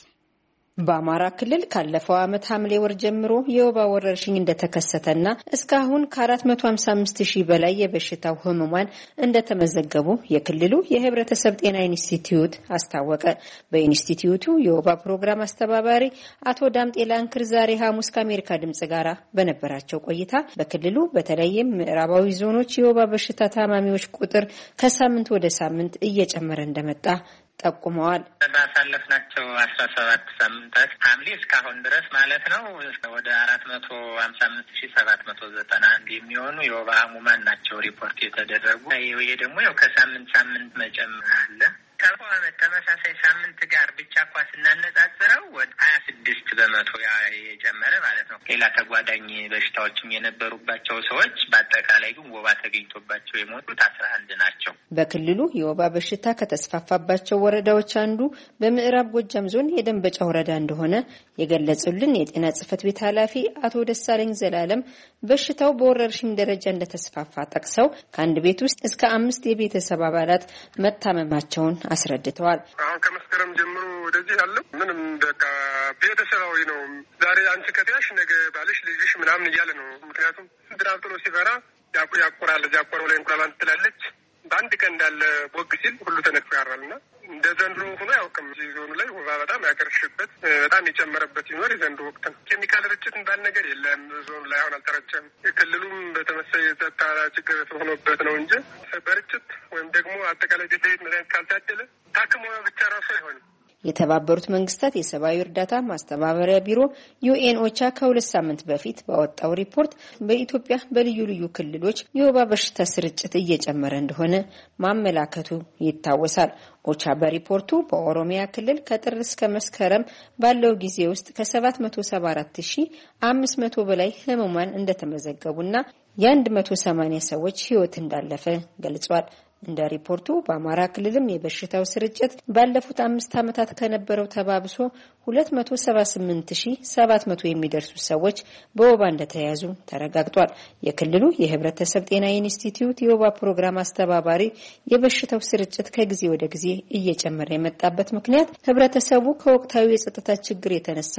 በአማራ ክልል ካለፈው ዓመት ሐምሌ ወር ጀምሮ የወባ ወረርሽኝ እንደተከሰተና እስካሁን ከአራት መቶ ሃምሳ አምስት ሺህ በላይ የበሽታው ህሙማን እንደተመዘገቡ የክልሉ የህብረተሰብ ጤና ኢንስቲትዩት አስታወቀ። በኢንስቲትዩቱ የወባ ፕሮግራም አስተባባሪ አቶ ዳምጤ ላንክር ዛሬ ሐሙስ ከአሜሪካ ድምጽ ጋር በነበራቸው ቆይታ በክልሉ በተለይም ምዕራባዊ ዞኖች የወባ በሽታ ታማሚዎች ቁጥር ከሳምንት ወደ ሳምንት እየጨመረ እንደመጣ ጠቁመዋል። ባሳለፍናቸው አስራ ሰባት ሳምንታት ሐምሌ እስካሁን ድረስ ማለት ነው ወደ አራት መቶ ሃምሳ አምስት ሺህ ሰባት መቶ ዘጠና አንድ የሚሆኑ የወባ ህሙማን ናቸው ሪፖርት የተደረጉ። ይሄ ደግሞ ያው ከሳምንት ሳምንት መጨመር አለ። ካለፈው ዓመት ተመሳሳይ ሳምንት ጋር ብቻ እንኳን ስናነጻጽረው ወደ ሀያ ስድስት በመቶ የጨመረ ማለት ነው። ሌላ ተጓዳኝ በሽታዎችም የነበሩባቸው ሰዎች በአጠቃላይ ግን ወባ ተገኝቶባቸው የሞቱት አስራ አንድ ናቸው። በክልሉ የወባ በሽታ ከተስፋፋባቸው ወረዳዎች አንዱ በምዕራብ ጎጃም ዞን የደንበጫ ወረዳ እንደሆነ የገለጹልን የጤና ጽሕፈት ቤት ኃላፊ አቶ ደሳለኝ ዘላለም በሽታው በወረርሽኝ ደረጃ እንደተስፋፋ ጠቅሰው ከአንድ ቤት ውስጥ እስከ አምስት የቤተሰብ አባላት መታመማቸውን አስረድተዋል። አሁን ከመስከረም ጀምሮ ወደዚህ ያለው ምንም በቃ ቤተሰባዊ ነው። ዛሬ አንቺ ከትያሽ ነገ ባልሽ ልጅሽ ምናምን እያለ ነው። ምክንያቱም ድራብ ጥሎ ሲፈራ ያቆራል። ያቆረው ላይ እንቁላል ትላለች። በአንድ ቀን እንዳለ ቦግ ሲል ሁሉ ተነክፎ ያራልና እንደ ዘንድሮ ሆኖ ያውቅም። ዞኑ ላይ ወባ በጣም ያገረሽበት በጣም የጨመረበት ይኖር የዘንድሮ ወቅት ነው። ኬሚካል ርጭት እንዳል ነገር የለም። ዞኑ ላይ አሁን አልተረጨም። ክልሉም በተመሳሳይ የጸጥታ ችግር ሆኖበት ነው እንጂ በርጭት ወይም ደግሞ አጠቃላይ ቤት መድኃኒት ካልታደለ ታክሞ ብቻ ራሱ አይሆንም። የተባበሩት መንግስታት የሰብአዊ እርዳታ ማስተባበሪያ ቢሮ ዩኤን ኦቻ ከሁለት ሳምንት በፊት ባወጣው ሪፖርት በኢትዮጵያ በልዩ ልዩ ክልሎች የወባ በሽታ ስርጭት እየጨመረ እንደሆነ ማመላከቱ ይታወሳል። ኦቻ በሪፖርቱ በኦሮሚያ ክልል ከጥር እስከ መስከረም ባለው ጊዜ ውስጥ ከሰባት መቶ ሰባ አራት ሺህ አምስት መቶ በላይ ህሙማን እንደተመዘገቡና የአንድ መቶ ሰማኒያ ሰዎች ህይወት እንዳለፈ ገልጿል። እንደ ሪፖርቱ በአማራ ክልልም የበሽታው ስርጭት ባለፉት አምስት ዓመታት ከነበረው ተባብሶ ሁለት መቶ ሰባ ስምንት ሺህ ሰባት መቶ የሚደርሱ ሰዎች በወባ እንደተያዙ ተረጋግጧል። የክልሉ የህብረተሰብ ጤና ኢንስቲትዩት የወባ ፕሮግራም አስተባባሪ የበሽታው ስርጭት ከጊዜ ወደ ጊዜ እየጨመረ የመጣበት ምክንያት ህብረተሰቡ ከወቅታዊ የጸጥታ ችግር የተነሳ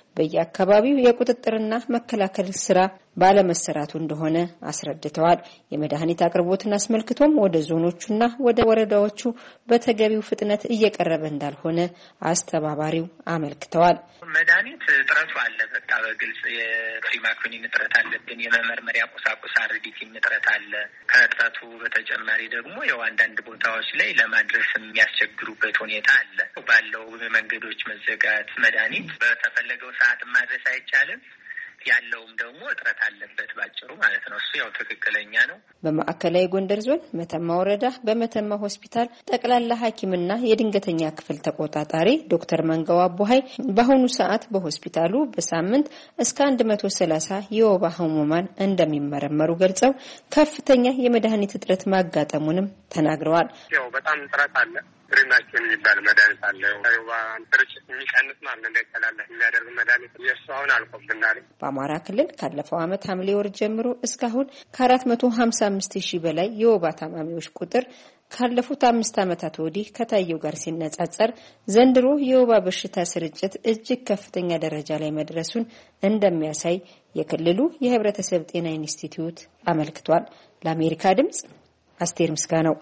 በየአካባቢው የቁጥጥርና መከላከል ስራ ባለመሰራቱ እንደሆነ አስረድተዋል። የመድኃኒት አቅርቦትን አስመልክቶም ወደ ዞኖቹና ወደ ወረዳዎቹ በተገቢው ፍጥነት እየቀረበ እንዳልሆነ አስተባባሪው አመልክተዋል። መድኃኒት እጥረቱ አለ። በቃ በግልጽ የፕሪማክኒን እጥረት አለብን። የመመርመሪያ ቁሳቁስ አርዲቲም እጥረት አለ። ከእጥረቱ በተጨማሪ ደግሞ ያው አንዳንድ ቦታዎች ላይ ለማድረስ የሚያስቸግሩበት ሁኔታ አለ። ባለው መንገዶች መዘጋት መድኃኒት በተፈለገው ሰዓት ማድረስ አይቻልም። ያለውም ደግሞ እጥረት አለበት ባጭሩ ማለት ነው። እሱ ያው ትክክለኛ ነው። በማዕከላዊ ጎንደር ዞን መተማ ወረዳ በመተማ ሆስፒታል ጠቅላላ ሐኪምና የድንገተኛ ክፍል ተቆጣጣሪ ዶክተር መንጋው አቦሃይ በአሁኑ ሰዓት በሆስፒታሉ በሳምንት እስከ አንድ መቶ ሰላሳ የወባ ህሙማን እንደሚመረመሩ ገልጸው ከፍተኛ የመድኃኒት እጥረት ማጋጠሙንም ተናግረዋል። ያው በጣም እጥረት አለ። ሪናችን የሚባል መድኃኒት አለ። የወባ ስርጭት የሚቀንስ ማለት እንዳይተላለፍ የሚያደርግ መድኃኒት የእሱ አሁን አልቆብናል። በአማራ ክልል ካለፈው ዓመት ሐምሌ ወር ጀምሮ እስካሁን ከአራት መቶ ሀምሳ አምስት ሺህ በላይ የወባ ታማሚዎች ቁጥር ካለፉት አምስት ዓመታት ወዲህ ከታየው ጋር ሲነጻጸር ዘንድሮ የወባ በሽታ ስርጭት እጅግ ከፍተኛ ደረጃ ላይ መድረሱን እንደሚያሳይ የክልሉ የህብረተሰብ ጤና ኢንስቲትዩት አመልክቷል። ለአሜሪካ ድምጽ አስቴር ምስጋናው።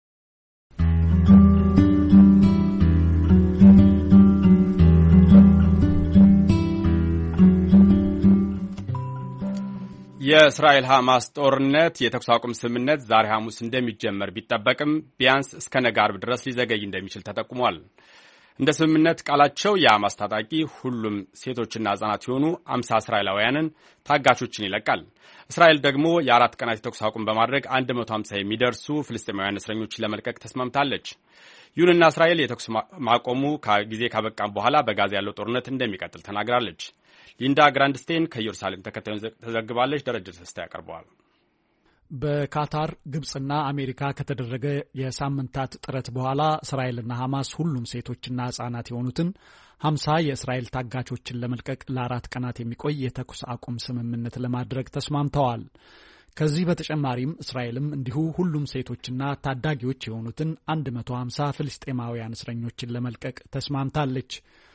የእስራኤል ሐማስ ጦርነት የተኩስ አቁም ስምምነት ዛሬ ሐሙስ እንደሚጀመር ቢጠበቅም ቢያንስ እስከ ነገ ዓርብ ድረስ ሊዘገይ እንደሚችል ተጠቁሟል። እንደ ስምምነት ቃላቸው የሐማስ ታጣቂ ሁሉም ሴቶችና ሕጻናት የሆኑ አምሳ እስራኤላውያንን ታጋቾችን ይለቃል። እስራኤል ደግሞ የአራት ቀናት የተኩስ አቁም በማድረግ አንድ መቶ ሃምሳ የሚደርሱ ፍልስጤማውያን እስረኞችን ለመልቀቅ ተስማምታለች። ይሁንና እስራኤል የተኩስ ማቆሙ ከጊዜ ካበቃም በኋላ በጋዛ ያለው ጦርነት እንደሚቀጥል ተናግራለች። ሊንዳ ግራንድስቴን ከኢየሩሳሌም ተከታዩን ተዘግባለች። ደረጀ ተስታ ያቀርበዋል። በካታር ግብጽና አሜሪካ ከተደረገ የሳምንታት ጥረት በኋላ እስራኤልና ሐማስ ሁሉም ሴቶችና ህጻናት የሆኑትን ሀምሳ የእስራኤል ታጋቾችን ለመልቀቅ ለአራት ቀናት የሚቆይ የተኩስ አቁም ስምምነት ለማድረግ ተስማምተዋል። ከዚህ በተጨማሪም እስራኤልም እንዲሁ ሁሉም ሴቶችና ታዳጊዎች የሆኑትን መቶ ሀምሳ ፍልስጤማውያን እስረኞችን ለመልቀቅ ተስማምታለች።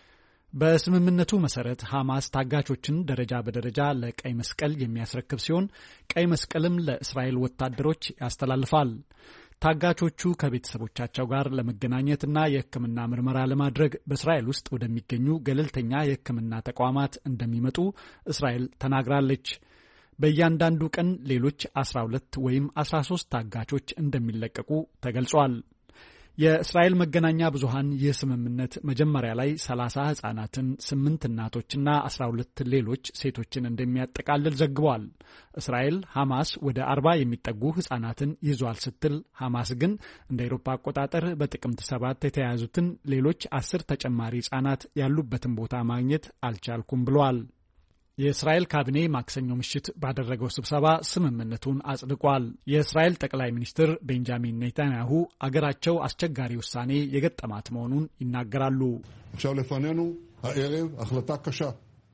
በስምምነቱ መሰረት ሐማስ ታጋቾችን ደረጃ በደረጃ ለቀይ መስቀል የሚያስረክብ ሲሆን ቀይ መስቀልም ለእስራኤል ወታደሮች ያስተላልፋል። ታጋቾቹ ከቤተሰቦቻቸው ጋር ለመገናኘትና የሕክምና ምርመራ ለማድረግ በእስራኤል ውስጥ ወደሚገኙ ገለልተኛ የሕክምና ተቋማት እንደሚመጡ እስራኤል ተናግራለች። በእያንዳንዱ ቀን ሌሎች አስራ ሁለት ወይም አስራ ሶስት ታጋቾች እንደሚለቀቁ ተገልጿል። የእስራኤል መገናኛ ብዙሃን ይህ ስምምነት መጀመሪያ ላይ ሰላሳ ህጻናትን፣ ስምንት እናቶችና አስራ ሁለት ሌሎች ሴቶችን እንደሚያጠቃልል ዘግቧል። እስራኤል ሐማስ ወደ አርባ የሚጠጉ ህጻናትን ይዟል ስትል፣ ሐማስ ግን እንደ አውሮፓ አቆጣጠር በጥቅምት ሰባት የተያዙትን ሌሎች አስር ተጨማሪ ህጻናት ያሉበትን ቦታ ማግኘት አልቻልኩም ብሏል። የእስራኤል ካቢኔ ማክሰኞ ምሽት ባደረገው ስብሰባ ስምምነቱን አጽድቋል። የእስራኤል ጠቅላይ ሚኒስትር ቤንጃሚን ኔታንያሁ አገራቸው አስቸጋሪ ውሳኔ የገጠማት መሆኑን ይናገራሉ። עכשיו לפנינו הערב החלטה קשה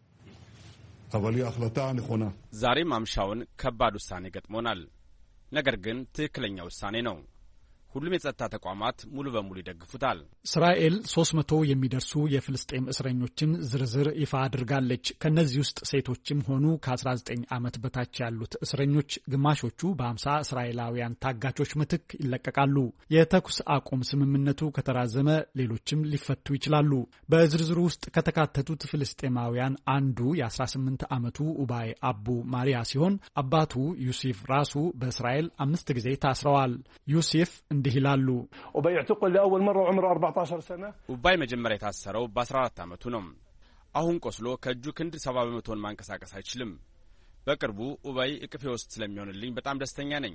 אבל היא החלטה נכונה. ዛሬ ማምሻውን ከባድ ውሳኔ ገጥሞናል። ነገር ግን ትክክለኛ ውሳኔ ነው። ሁሉም የጸጥታ ተቋማት ሙሉ በሙሉ ይደግፉታል። እስራኤል ሶስት መቶ የሚደርሱ የፍልስጤም እስረኞችን ዝርዝር ይፋ አድርጋለች። ከነዚህ ውስጥ ሴቶችም ሆኑ ከአስራ ዘጠኝ ዓመት በታች ያሉት እስረኞች ግማሾቹ በሀምሳ እስራኤላውያን ታጋቾች ምትክ ይለቀቃሉ። የተኩስ አቁም ስምምነቱ ከተራዘመ ሌሎችም ሊፈቱ ይችላሉ። በዝርዝሩ ውስጥ ከተካተቱት ፍልስጤማውያን አንዱ የ18 ዓመቱ ኡባይ አቡ ማሪያ ሲሆን አባቱ ዩሲፍ ራሱ በእስራኤል አምስት ጊዜ ታስረዋል። ዩሲፍ እንዲህ ይላሉ። ኡባይ اعتقل لاول مره وعمره أربعة عشر سنه ኡባይ መጀመሪያ የታሰረው በ14 ዓመቱ ነው። አሁን ቆስሎ ከእጁ ክንድ ሰባ በመቶን ማንቀሳቀስ አይችልም። በቅርቡ ኡባይ እቅፌ ውስጥ ስለሚሆንልኝ በጣም ደስተኛ ነኝ።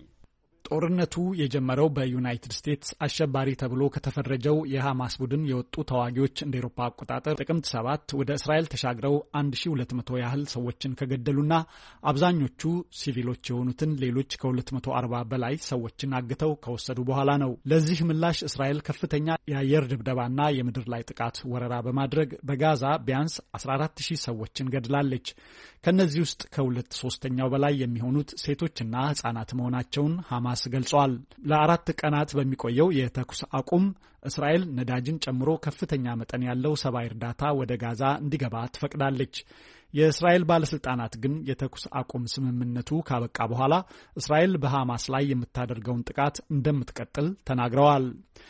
ጦርነቱ የጀመረው በዩናይትድ ስቴትስ አሸባሪ ተብሎ ከተፈረጀው የሐማስ ቡድን የወጡ ተዋጊዎች እንደ አውሮፓ አቆጣጠር ጥቅምት ሰባት ወደ እስራኤል ተሻግረው አንድ ሺህ ሁለት መቶ ያህል ሰዎችን ከገደሉና አብዛኞቹ ሲቪሎች የሆኑትን ሌሎች ከሁለት መቶ አርባ በላይ ሰዎችን አግተው ከወሰዱ በኋላ ነው። ለዚህ ምላሽ እስራኤል ከፍተኛ የአየር ድብደባና የምድር ላይ ጥቃት ወረራ በማድረግ በጋዛ ቢያንስ አስራ አራት ሺህ ሰዎችን ገድላለች። ከነዚህ ውስጥ ከሁለት ሶስተኛው በላይ የሚሆኑት ሴቶችና ህጻናት መሆናቸውን ሐማስ ገልጿል። ለአራት ቀናት በሚቆየው የተኩስ አቁም እስራኤል ነዳጅን ጨምሮ ከፍተኛ መጠን ያለው ሰብአዊ እርዳታ ወደ ጋዛ እንዲገባ ትፈቅዳለች። የእስራኤል ባለስልጣናት ግን የተኩስ አቁም ስምምነቱ ካበቃ በኋላ እስራኤል በሐማስ ላይ የምታደርገውን ጥቃት እንደምትቀጥል ተናግረዋል።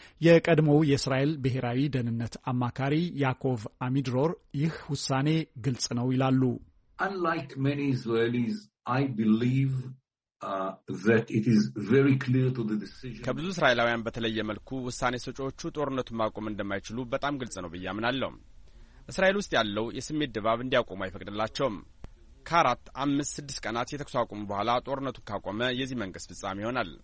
የቀድሞው የእስራኤል ብሔራዊ ደህንነት አማካሪ ያኮቭ አሚድሮር ይህ ውሳኔ ግልጽ ነው ይላሉ። Unlike many Israelis, I believe uh, that it is very clear to the decision. ከብዙ እስራኤላውያን በተለየ መልኩ ውሳኔ ሰጪዎቹ ጦርነቱን ማቆም እንደማይችሉ በጣም ግልጽ ነው ብዬ አምናለሁ። እስራኤል ውስጥ ያለው የስሜት ድባብ እንዲያቆሙ አይፈቅድላቸውም። ከአራት አምስት ስድስት ቀናት የተኩስ አቁም በኋላ ጦርነቱን ካቆመ የዚህ መንግስት ፍጻሜ ይሆናል።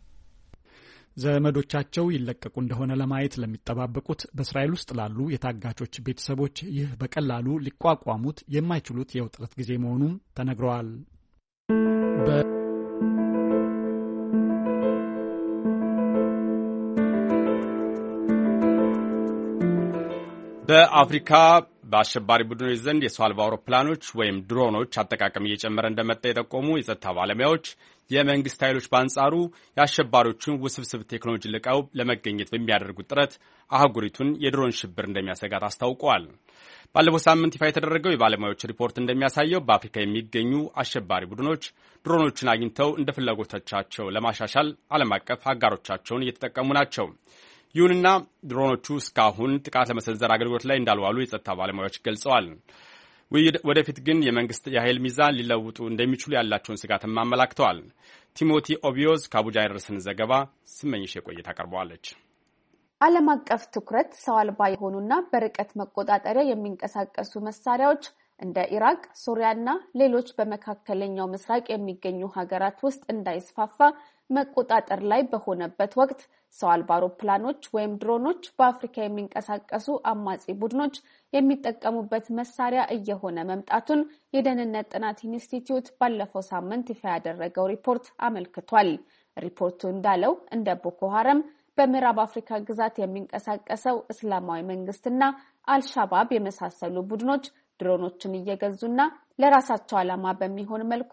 ዘመዶቻቸው ይለቀቁ እንደሆነ ለማየት ለሚጠባበቁት በእስራኤል ውስጥ ላሉ የታጋቾች ቤተሰቦች ይህ በቀላሉ ሊቋቋሙት የማይችሉት የውጥረት ጊዜ መሆኑን ተነግረዋል። በአፍሪካ በአሸባሪ ቡድኖች ዘንድ የሰው አልባ አውሮፕላኖች ወይም ድሮኖች አጠቃቀም እየጨመረ እንደመጣ የጠቆሙ የጸጥታ ባለሙያዎች የመንግስት ኃይሎች በአንጻሩ የአሸባሪዎቹን ውስብስብ ቴክኖሎጂ ልቀው ለመገኘት በሚያደርጉት ጥረት አህጉሪቱን የድሮን ሽብር እንደሚያሰጋት አስታውቀዋል። ባለፈው ሳምንት ይፋ የተደረገው የባለሙያዎች ሪፖርት እንደሚያሳየው በአፍሪካ የሚገኙ አሸባሪ ቡድኖች ድሮኖችን አግኝተው እንደ ፍላጎቶቻቸው ለማሻሻል ዓለም አቀፍ አጋሮቻቸውን እየተጠቀሙ ናቸው። ይሁንና ድሮኖቹ እስካሁን ጥቃት ለመሰንዘር አገልግሎት ላይ እንዳልዋሉ የጸጥታ ባለሙያዎች ገልጸዋል። ወደፊት ግን የመንግስት የኃይል ሚዛን ሊለውጡ እንደሚችሉ ያላቸውን ስጋትም አመላክተዋል። ቲሞቲ ኦቢዮዝ ከአቡጃ የደረሰን ዘገባ ስመኝሽ የቆየት አቀርበዋለች። ዓለም አቀፍ ትኩረት ሰው አልባ የሆኑና በርቀት መቆጣጠሪያ የሚንቀሳቀሱ መሳሪያዎች እንደ ኢራቅ፣ ሶሪያና ሌሎች በመካከለኛው ምስራቅ የሚገኙ ሀገራት ውስጥ እንዳይስፋፋ መቆጣጠር ላይ በሆነበት ወቅት ሰው አልባ አውሮፕላኖች ወይም ድሮኖች በአፍሪካ የሚንቀሳቀሱ አማጺ ቡድኖች የሚጠቀሙበት መሳሪያ እየሆነ መምጣቱን የደህንነት ጥናት ኢንስቲትዩት ባለፈው ሳምንት ይፋ ያደረገው ሪፖርት አመልክቷል። ሪፖርቱ እንዳለው እንደ ቦኮ ሐራም በምዕራብ አፍሪካ ግዛት የሚንቀሳቀሰው እስላማዊ መንግስትና አልሻባብ የመሳሰሉ ቡድኖች ድሮኖችን እየገዙና ለራሳቸው ዓላማ በሚሆን መልኩ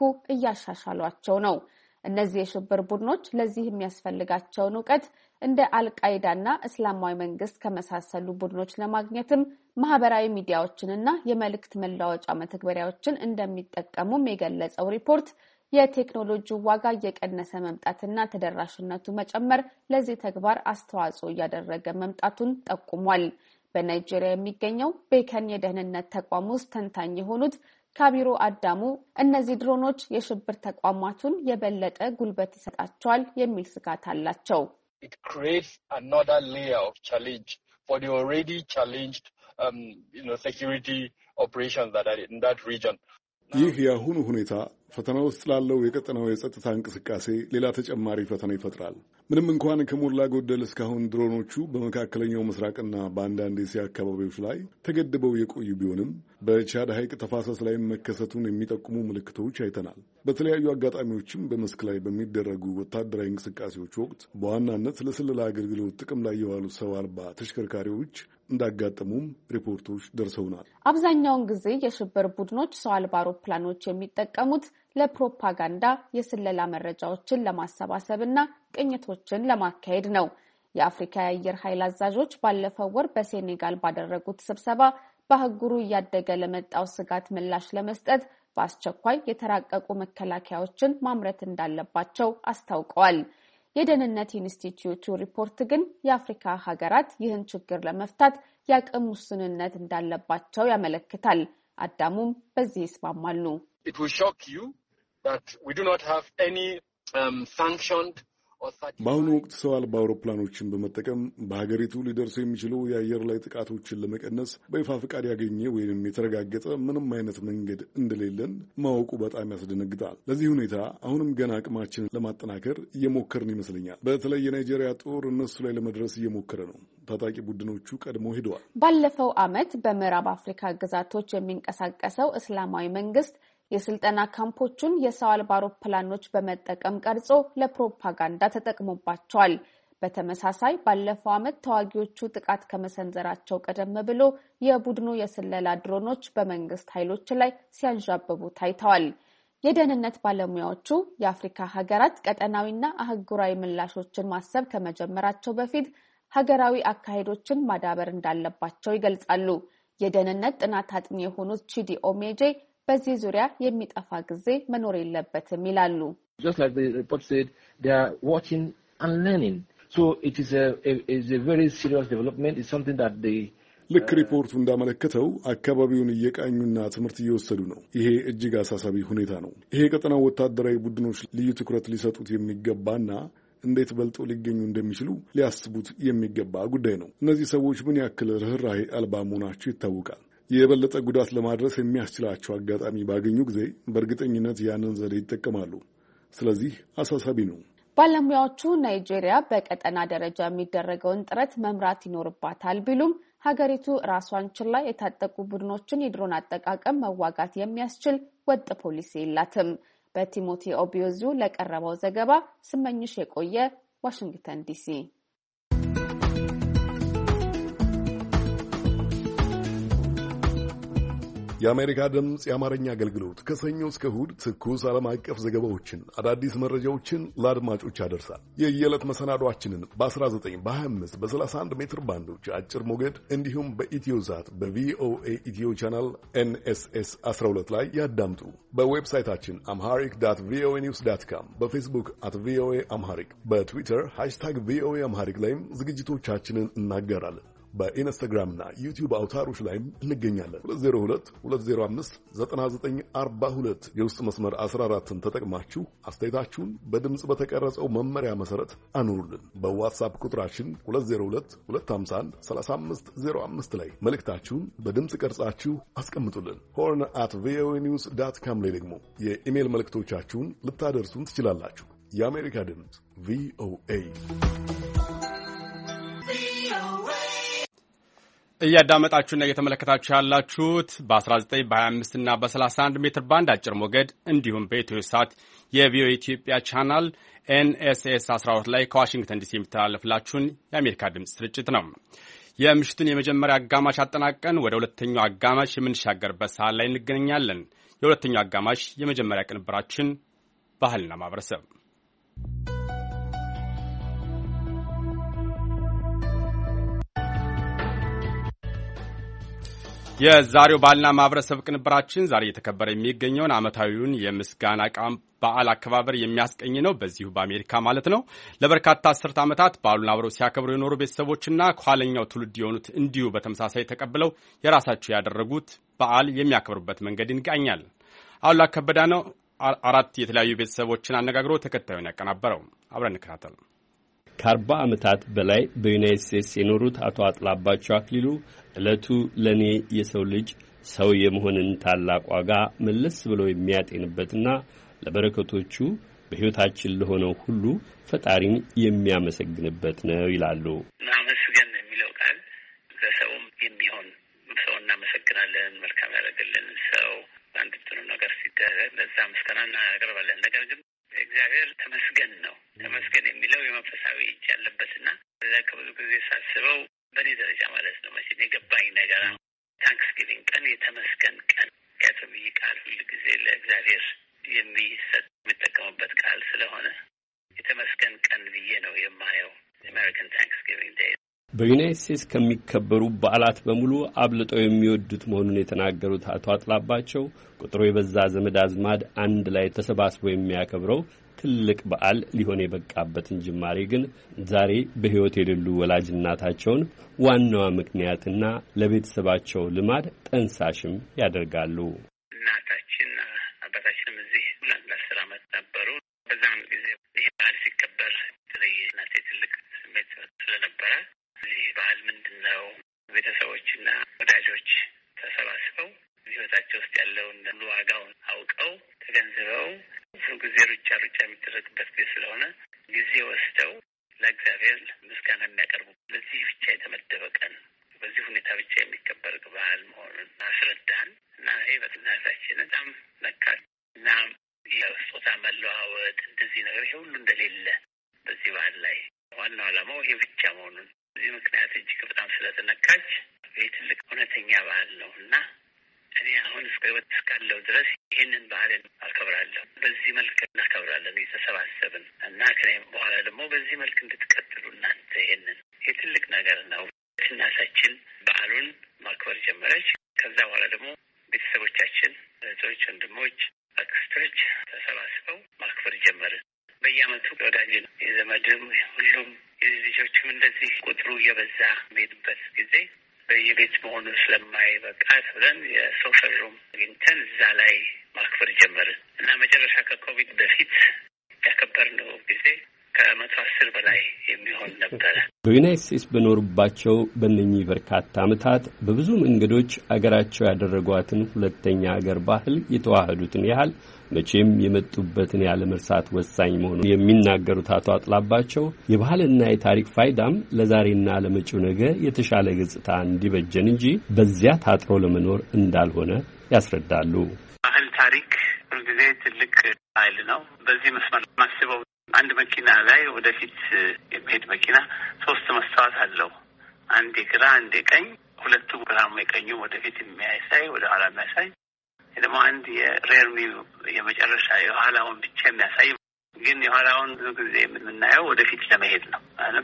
እያሻሻሏቸው ነው። እነዚህ የሽብር ቡድኖች ለዚህ የሚያስፈልጋቸውን ዕውቀት እንደ አልቃይዳና እስላማዊ መንግስት ከመሳሰሉ ቡድኖች ለማግኘትም ማህበራዊ ሚዲያዎችንና የመልእክት መለዋወጫ መተግበሪያዎችን እንደሚጠቀሙም የገለጸው ሪፖርት የቴክኖሎጂ ዋጋ እየቀነሰ መምጣትና ተደራሽነቱ መጨመር ለዚህ ተግባር አስተዋጽኦ እያደረገ መምጣቱን ጠቁሟል። በናይጄሪያ የሚገኘው ቤከን የደህንነት ተቋም ውስጥ ተንታኝ የሆኑት ካቢሮ አዳሙ እነዚህ ድሮኖች የሽብር ተቋማቱን የበለጠ ጉልበት ይሰጣቸዋል የሚል ስጋት አላቸው። It creates another layer of challenge for the already challenged um, you know, security operations that are in that region. ይህ የአሁኑ ሁኔታ ፈተና ውስጥ ላለው የቀጠናው የጸጥታ እንቅስቃሴ ሌላ ተጨማሪ ፈተና ይፈጥራል። ምንም እንኳን ከሞላ ጎደል እስካሁን ድሮኖቹ በመካከለኛው ምስራቅና በአንዳንድ የእስያ አካባቢዎች ላይ ተገድበው የቆዩ ቢሆንም በቻድ ሐይቅ ተፋሰስ ላይ መከሰቱን የሚጠቁሙ ምልክቶች አይተናል። በተለያዩ አጋጣሚዎችም በመስክ ላይ በሚደረጉ ወታደራዊ እንቅስቃሴዎች ወቅት በዋናነት ለስለላ አገልግሎት ጥቅም ላይ የዋሉ ሰው አልባ ተሽከርካሪዎች እንዳጋጠሙም ሪፖርቶች ደርሰውናል። አብዛኛውን ጊዜ የሽብር ቡድኖች ሰው አልባ አውሮፕላኖች የሚጠቀሙት ለፕሮፓጋንዳ፣ የስለላ መረጃዎችን ለማሰባሰብና ቅኝቶችን ለማካሄድ ነው። የአፍሪካ የአየር ኃይል አዛዦች ባለፈው ወር በሴኔጋል ባደረጉት ስብሰባ በአህጉሩ እያደገ ለመጣው ስጋት ምላሽ ለመስጠት በአስቸኳይ የተራቀቁ መከላከያዎችን ማምረት እንዳለባቸው አስታውቀዋል። የደህንነት ኢንስቲትዩቱ ሪፖርት ግን የአፍሪካ ሀገራት ይህን ችግር ለመፍታት የአቅም ውስንነት እንዳለባቸው ያመለክታል። አዳሙም በዚህ ይስማማሉ። It will shock you that we do not have any um, sanctioned በአሁኑ ወቅት ሰው አልባ አውሮፕላኖችን በመጠቀም በሀገሪቱ ሊደርሱ የሚችሉ የአየር ላይ ጥቃቶችን ለመቀነስ በይፋ ፈቃድ ያገኘ ወይም የተረጋገጠ ምንም አይነት መንገድ እንደሌለን ማወቁ በጣም ያስደነግጣል። ለዚህ ሁኔታ አሁንም ገና አቅማችንን ለማጠናከር እየሞከርን ይመስለኛል። በተለይ የናይጄሪያ ጦር እነሱ ላይ ለመድረስ እየሞከረ ነው። ታጣቂ ቡድኖቹ ቀድሞ ሄደዋል። ባለፈው ዓመት በምዕራብ አፍሪካ ግዛቶች የሚንቀሳቀሰው እስላማዊ መንግስት የስልጠና ካምፖቹን የሰው አልባ አውሮፕላኖች በመጠቀም ቀርጾ ለፕሮፓጋንዳ ተጠቅሞባቸዋል። በተመሳሳይ ባለፈው ዓመት ተዋጊዎቹ ጥቃት ከመሰንዘራቸው ቀደም ብሎ የቡድኑ የስለላ ድሮኖች በመንግስት ኃይሎች ላይ ሲያንዣብቡ ታይተዋል። የደህንነት ባለሙያዎቹ የአፍሪካ ሀገራት ቀጠናዊና አህጉራዊ ምላሾችን ማሰብ ከመጀመራቸው በፊት ሀገራዊ አካሄዶችን ማዳበር እንዳለባቸው ይገልጻሉ። የደህንነት ጥናት አጥኚ የሆኑት ቺዲ ኦሜጄ በዚህ ዙሪያ የሚጠፋ ጊዜ መኖር የለበትም ይላሉ። Just like the report said, they are watching and learning. So it is a, a, is a very serious development. It's something that they ልክ ሪፖርቱ እንዳመለከተው አካባቢውን እየቃኙና ትምህርት እየወሰዱ ነው። ይሄ እጅግ አሳሳቢ ሁኔታ ነው። ይሄ ቀጠናው ወታደራዊ ቡድኖች ልዩ ትኩረት ሊሰጡት የሚገባና እንዴት በልጦ ሊገኙ እንደሚችሉ ሊያስቡት የሚገባ ጉዳይ ነው። እነዚህ ሰዎች ምን ያክል ርህራሄ አልባ መሆናቸው ይታወቃል። የበለጠ ጉዳት ለማድረስ የሚያስችላቸው አጋጣሚ ባገኙ ጊዜ በእርግጠኝነት ያንን ዘዴ ይጠቀማሉ። ስለዚህ አሳሳቢ ነው። ባለሙያዎቹ ናይጄሪያ በቀጠና ደረጃ የሚደረገውን ጥረት መምራት ይኖርባታል ቢሉም ሀገሪቱ ራሷን ችላ የታጠቁ ቡድኖችን የድሮን አጠቃቀም መዋጋት የሚያስችል ወጥ ፖሊሲ የላትም። በቲሞቲ ኦቢዮዙ ለቀረበው ዘገባ ስመኝሽ የቆየ ዋሽንግተን ዲሲ። የአሜሪካ ድምፅ የአማርኛ አገልግሎት ከሰኞ እስከ እሁድ ትኩስ ዓለም አቀፍ ዘገባዎችን፣ አዳዲስ መረጃዎችን ለአድማጮች ያደርሳል። የየዕለት መሰናዷችንን በ19 በ25 በ31 ሜትር ባንዶች አጭር ሞገድ እንዲሁም በኢትዮ ዛት በቪኦኤ ኢትዮ ቻናል ኤንኤስኤስ አስራ ሁለት ላይ ያዳምጡ። በዌብሳይታችን አምሃሪክ ዳት ቪኦኤ ኒውስ ዳት ካም፣ በፌስቡክ አት ቪኦኤ አምሃሪክ፣ በትዊተር ሃሽታግ ቪኦኤ አምሃሪክ ላይም ዝግጅቶቻችንን እናገራለን። በኢንስታግራምና ዩቲዩብ አውታሮች ላይም እንገኛለን። ሁለት ዜሮ ሁለት ሁለት ዜሮ አምስት ዘጠና ዘጠኝ አርባ ሁለት የውስጥ መስመር አስራ አራትን ተጠቅማችሁ አስተያየታችሁን በድምጽ በተቀረጸው መመሪያ መሰረት አኑሩልን። በዋትስአፕ ቁጥራችን ሁለት ዜሮ ሁለት ሁለት አምሳ አንድ ሰላሳ አምስት ዜሮ አምስት ላይ መልእክታችሁን በድምጽ ቀርጻችሁ አስቀምጡልን። ሆርን አት ቪኦኤ ኒውስ ዳት ካም ላይ ደግሞ የኢሜል መልእክቶቻችሁን ልታደርሱን ትችላላችሁ። የአሜሪካ ድምጽ ቪኦኤ እያዳመጣችሁና እየተመለከታችሁ ያላችሁት በ19 በ25 እና በ31 ሜትር ባንድ አጭር ሞገድ እንዲሁም በኢትዮ ሳት የቪኦኤ ኢትዮጵያ ቻናል ኤንኤስኤስ አስራ ሁለት ላይ ከዋሽንግተን ዲሲ የሚተላለፍላችሁን የአሜሪካ ድምጽ ስርጭት ነው። የምሽቱን የመጀመሪያ አጋማሽ አጠናቀን ወደ ሁለተኛው አጋማሽ የምንሻገርበት ሰዓት ላይ እንገኛለን። የሁለተኛው አጋማሽ የመጀመሪያ ቅንብራችን ባህልና ማህበረሰብ የዛሬው ባህልና ማህበረሰብ ቅንብራችን ዛሬ እየተከበረ የሚገኘውን ዓመታዊውን የምስጋና ቀን በዓል አከባበር የሚያስቀኝ ነው። በዚሁ በአሜሪካ ማለት ነው። ለበርካታ አስርት ዓመታት በዓሉን አብረው ሲያከብሩ የኖሩ ቤተሰቦችና ከኋለኛው ትውልድ የሆኑት እንዲሁ በተመሳሳይ ተቀብለው የራሳቸው ያደረጉት በዓል የሚያከብሩበት መንገድ ይንቃኛል። አሉላ ከበደ ነው አራት የተለያዩ ቤተሰቦችን አነጋግሮ ተከታዩን ያቀናበረው። አብረን እንከታተል። ከአርባ ዓመታት በላይ በዩናይትድ ስቴትስ የኖሩት አቶ አጥላባቸው አክሊሉ ዕለቱ ለእኔ የሰው ልጅ ሰው የመሆንን ታላቅ ዋጋ መለስ ብሎ የሚያጤንበትና ለበረከቶቹ በሕይወታችን ለሆነው ሁሉ ፈጣሪን የሚያመሰግንበት ነው ይላሉ። ማመስገን የሚለው ቃል ለሰውም የሚሆን ሰው እናመሰግናለን፣ መልካም ያደረገልን ሰው አንድ ጥሩ ነገር ሲደረግ ለዛ ምስጋና እናቀርባለን። ነገር ግን እግዚአብሔር ተመስገን ነው። ተመስገን የሚለው የመንፈሳዊ እጅ ያለበትና ከብዙ ጊዜ ሳስበው በእኔ ደረጃ ማለት ነው መቼም የገባኝ ነገር ታንክስጊቪንግ ቀን የተመስገን ቀን ከቶም ይህ ቃል ሁል ጊዜ ለእግዚአብሔር የሚሰጥ የሚጠቀሙበት ቃል ስለሆነ የተመስገን ቀን ብዬ ነው የማየው። አሜሪካን ታንክስጊቪንግ ዴይ በዩናይትድ ስቴትስ ከሚከበሩ በዓላት በሙሉ አብልጠው የሚወዱት መሆኑን የተናገሩት አቶ አጥላባቸው ቁጥሩ የበዛ ዘመድ አዝማድ አንድ ላይ ተሰባስቦ የሚያከብረው ትልቅ በዓል ሊሆን የበቃበትን ጅማሬ ግን ዛሬ በሕይወት የሌሉ ወላጅ እናታቸውን ዋናዋ ምክንያትና ለቤተሰባቸው ልማድ ጠንሳሽም ያደርጋሉ። እናታችን አባታችንም እዚህ ለአንድ አስር ዓመት ነበሩ። በዛም ጊዜ ይህ በዓል ሲከበር የተለየ እናቴ ትልቅ ስሜት ስለነበረ ይህ በዓል ምንድን ነው ቤተሰቦችና ወዳጆች ተሰባስበው ሕይወታቸው ውስጥ ያለውን ሁሉ ዋጋውን አውቀው ተገንዝበው ብዙ ጊዜ ሩጫ ሩጫ የሚደረግበት ጊዜ ስለሆነ ጊዜ ወስደው ለእግዚአብሔር ምስጋና የሚያቀርቡ ለዚህ ብቻ የተመደበ ቀን በዚህ ሁኔታ ብቻ የሚከበር በዓል መሆኑን አስረዳን እና ይህ በትናታችን በጣም ነካል እና የስጦታ መለዋወጥ እንደዚህ ነገር ይሄ ሁሉ እንደሌለ በዚህ በዓል ላይ ዋናው ዓላማው ይሄ ብቻ መሆኑን በዚህ ምክንያት እጅግ በጣም ስለተነካች ይህ ትልቅ እውነተኛ በዓል ነው እና እኔ አሁን እስከ ህይወት እስካለው ድረስ ይህንን በዓልን አከብራለሁ። በዚህ መልክ እናከብራለን የተሰባሰብን እና ከኔም በኋላ ደግሞ በዚህ መልክ እንድትቀጥሉ እናንተ ይህንን ይህ ትልቅ ነገር ነው። እናታችን በዓሉን ማክበር ጀመረች። ከዛ በኋላ ደግሞ ቤተሰቦቻችን እህቶች፣ ወንድሞች፣ አክስቶች ተሰባስበው ማክበር ጀመርን። በየዓመቱ ወዳጅ የዘመድም ሁሉም የልጆችም እንደዚህ ቁጥሩ እየበዛ የሚሄድበት ጊዜ በየቤት መሆኑ ስለማይበቃ ብለን የሶሻል ሩም አግኝተን እዛ ላይ ማክበር ጀመርን እና መጨረሻ ከኮቪድ በፊት ያከበርነው ጊዜ ከመቶ አስር በላይ የሚሆን ነበረ። በዩናይትድ ስቴትስ በኖሩባቸው በእነኚህ በርካታ ዓመታት በብዙ መንገዶች አገራቸው ያደረጓትን ሁለተኛ አገር ባህል የተዋህዱትን ያህል መቼም የመጡበትን ያለ መርሳት ወሳኝ መሆኑን የሚናገሩት አቶ አጥላባቸው የባህልና የታሪክ ፋይዳም ለዛሬና ለመጪው ነገ የተሻለ ገጽታ እንዲበጀን እንጂ በዚያ ታጥሮ ለመኖር እንዳልሆነ ያስረዳሉ። ባህል ታሪክ ሁልጊዜ ትልቅ ኃይል ነው። በዚህ መስመር ማስበው አንድ መኪና ላይ ወደፊት የሚሄድ መኪና ሶስት መስታወት አለው። አንድ የግራ አንድ የቀኝ፣ ሁለቱ ግራም የቀኙ ወደፊት የሚያሳይ ወደ ኋላ የሚያሳይ ደግሞ አንድ የሬር ቪው የመጨረሻ የኋላውን ብቻ የሚያሳይ። ግን የኋላውን ብዙ ጊዜ የምናየው ወደፊት ለመሄድ ነው።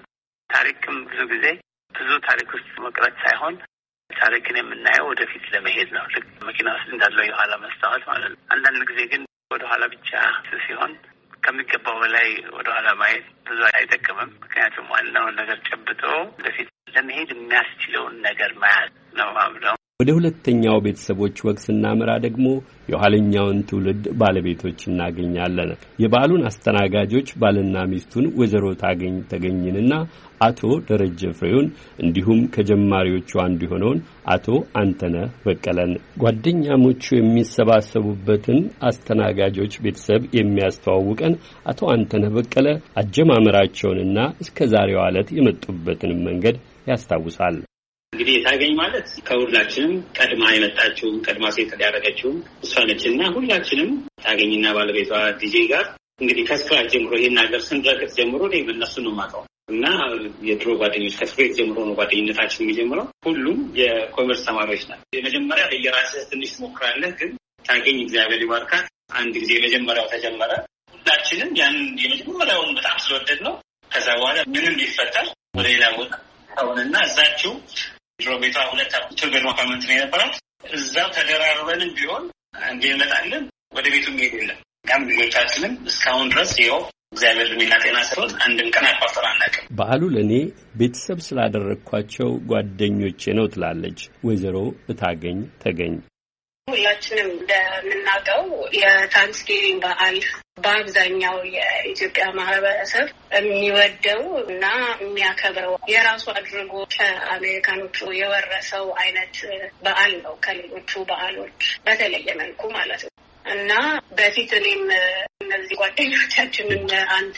ታሪክም ብዙ ጊዜ ብዙ ታሪክ ውስጥ መቅረት ሳይሆን ታሪክን የምናየው ወደፊት ለመሄድ ነው። ልክ መኪና ውስጥ እንዳለው የኋላ መስታወት ማለት ነው። አንዳንድ ጊዜ ግን ወደ ኋላ ብቻ ሲሆን ከሚገባው በላይ ወደ ኋላ ማየት ብዙ አይጠቅምም። ምክንያቱም ዋናውን ነገር ጨብጦ ወደፊት ለመሄድ የሚያስችለውን ነገር መያዝ ነው ማለት። ወደ ሁለተኛው ቤተሰቦች ወግ ስናመራ ደግሞ የኋለኛውን ትውልድ ባለቤቶች እናገኛለን። የበዓሉን አስተናጋጆች ባልና ሚስቱን ወይዘሮ ታገኝ ተገኝንና አቶ ደረጀ ፍሬውን እንዲሁም ከጀማሪዎቹ አንዱ የሆነውን አቶ አንተነህ በቀለን ጓደኛሞቹ የሚሰባሰቡበትን አስተናጋጆች ቤተሰብ የሚያስተዋውቀን አቶ አንተነህ በቀለ አጀማመራቸውንና እስከ ዛሬው ዕለት የመጡበትን መንገድ ያስታውሳል። እንግዲህ ታገኝ ማለት ከሁላችንም ቀድማ የመጣችው ቀድማ ሴት ያደረገችው እሷ ነችና ሁላችንም ታገኝና ባለቤቷ ዲጄ ጋር እንግዲህ ከስክራች ጀምሮ ይሄን ነገር ስንረግጥ ጀምሮ ነው በእነሱ ነው ማውቀው እና የድሮ ጓደኞች ከስክራች ጀምሮ ነው ጓደኝነታችን የሚጀምረው። ሁሉም የኮመርስ ተማሪዎች ናቸው። የመጀመሪያ ለየራስህ ትንሽ ትሞክራለህ፣ ግን ታገኝ እግዚአብሔር ይባርካት አንድ ጊዜ የመጀመሪያው ተጀመረ። ሁላችንም ያን የመጀመሪያውን በጣም ስለወደድ ነው ከዛ በኋላ ምንም ሊፈጠር ወደ ሌላ ቦታ አሁንና እዛችሁ ድሮ ቤቷ ሁለት ችግር ማካመንት ነው የነበረው። እዛው ተደራርበንም ቢሆን አንዴ እንመጣለን፣ ወደ ቤቱ መሄድ የለም። ያም ልጆቻችንም እስካሁን ድረስ ይኸው እግዚአብሔር እድሜና ጤና ሰጥቶት አንድም ቀን አቋርጠን አናውቅም። በዓሉ ለእኔ ቤተሰብ ስላደረግኳቸው ጓደኞቼ ነው ትላለች ወይዘሮ እታገኝ ተገኝ። ሁላችንም እንደምናውቀው የታንክስጊቪንግ በዓል በአብዛኛው የኢትዮጵያ ማህበረሰብ የሚወደው እና የሚያከብረው የራሱ አድርጎ ከአሜሪካኖቹ የወረሰው አይነት በዓል ነው፣ ከሌሎቹ በዓሎች በተለየ መልኩ ማለት ነው። እና በፊት እኔም እነዚህ ጓደኞቻችንን አንድ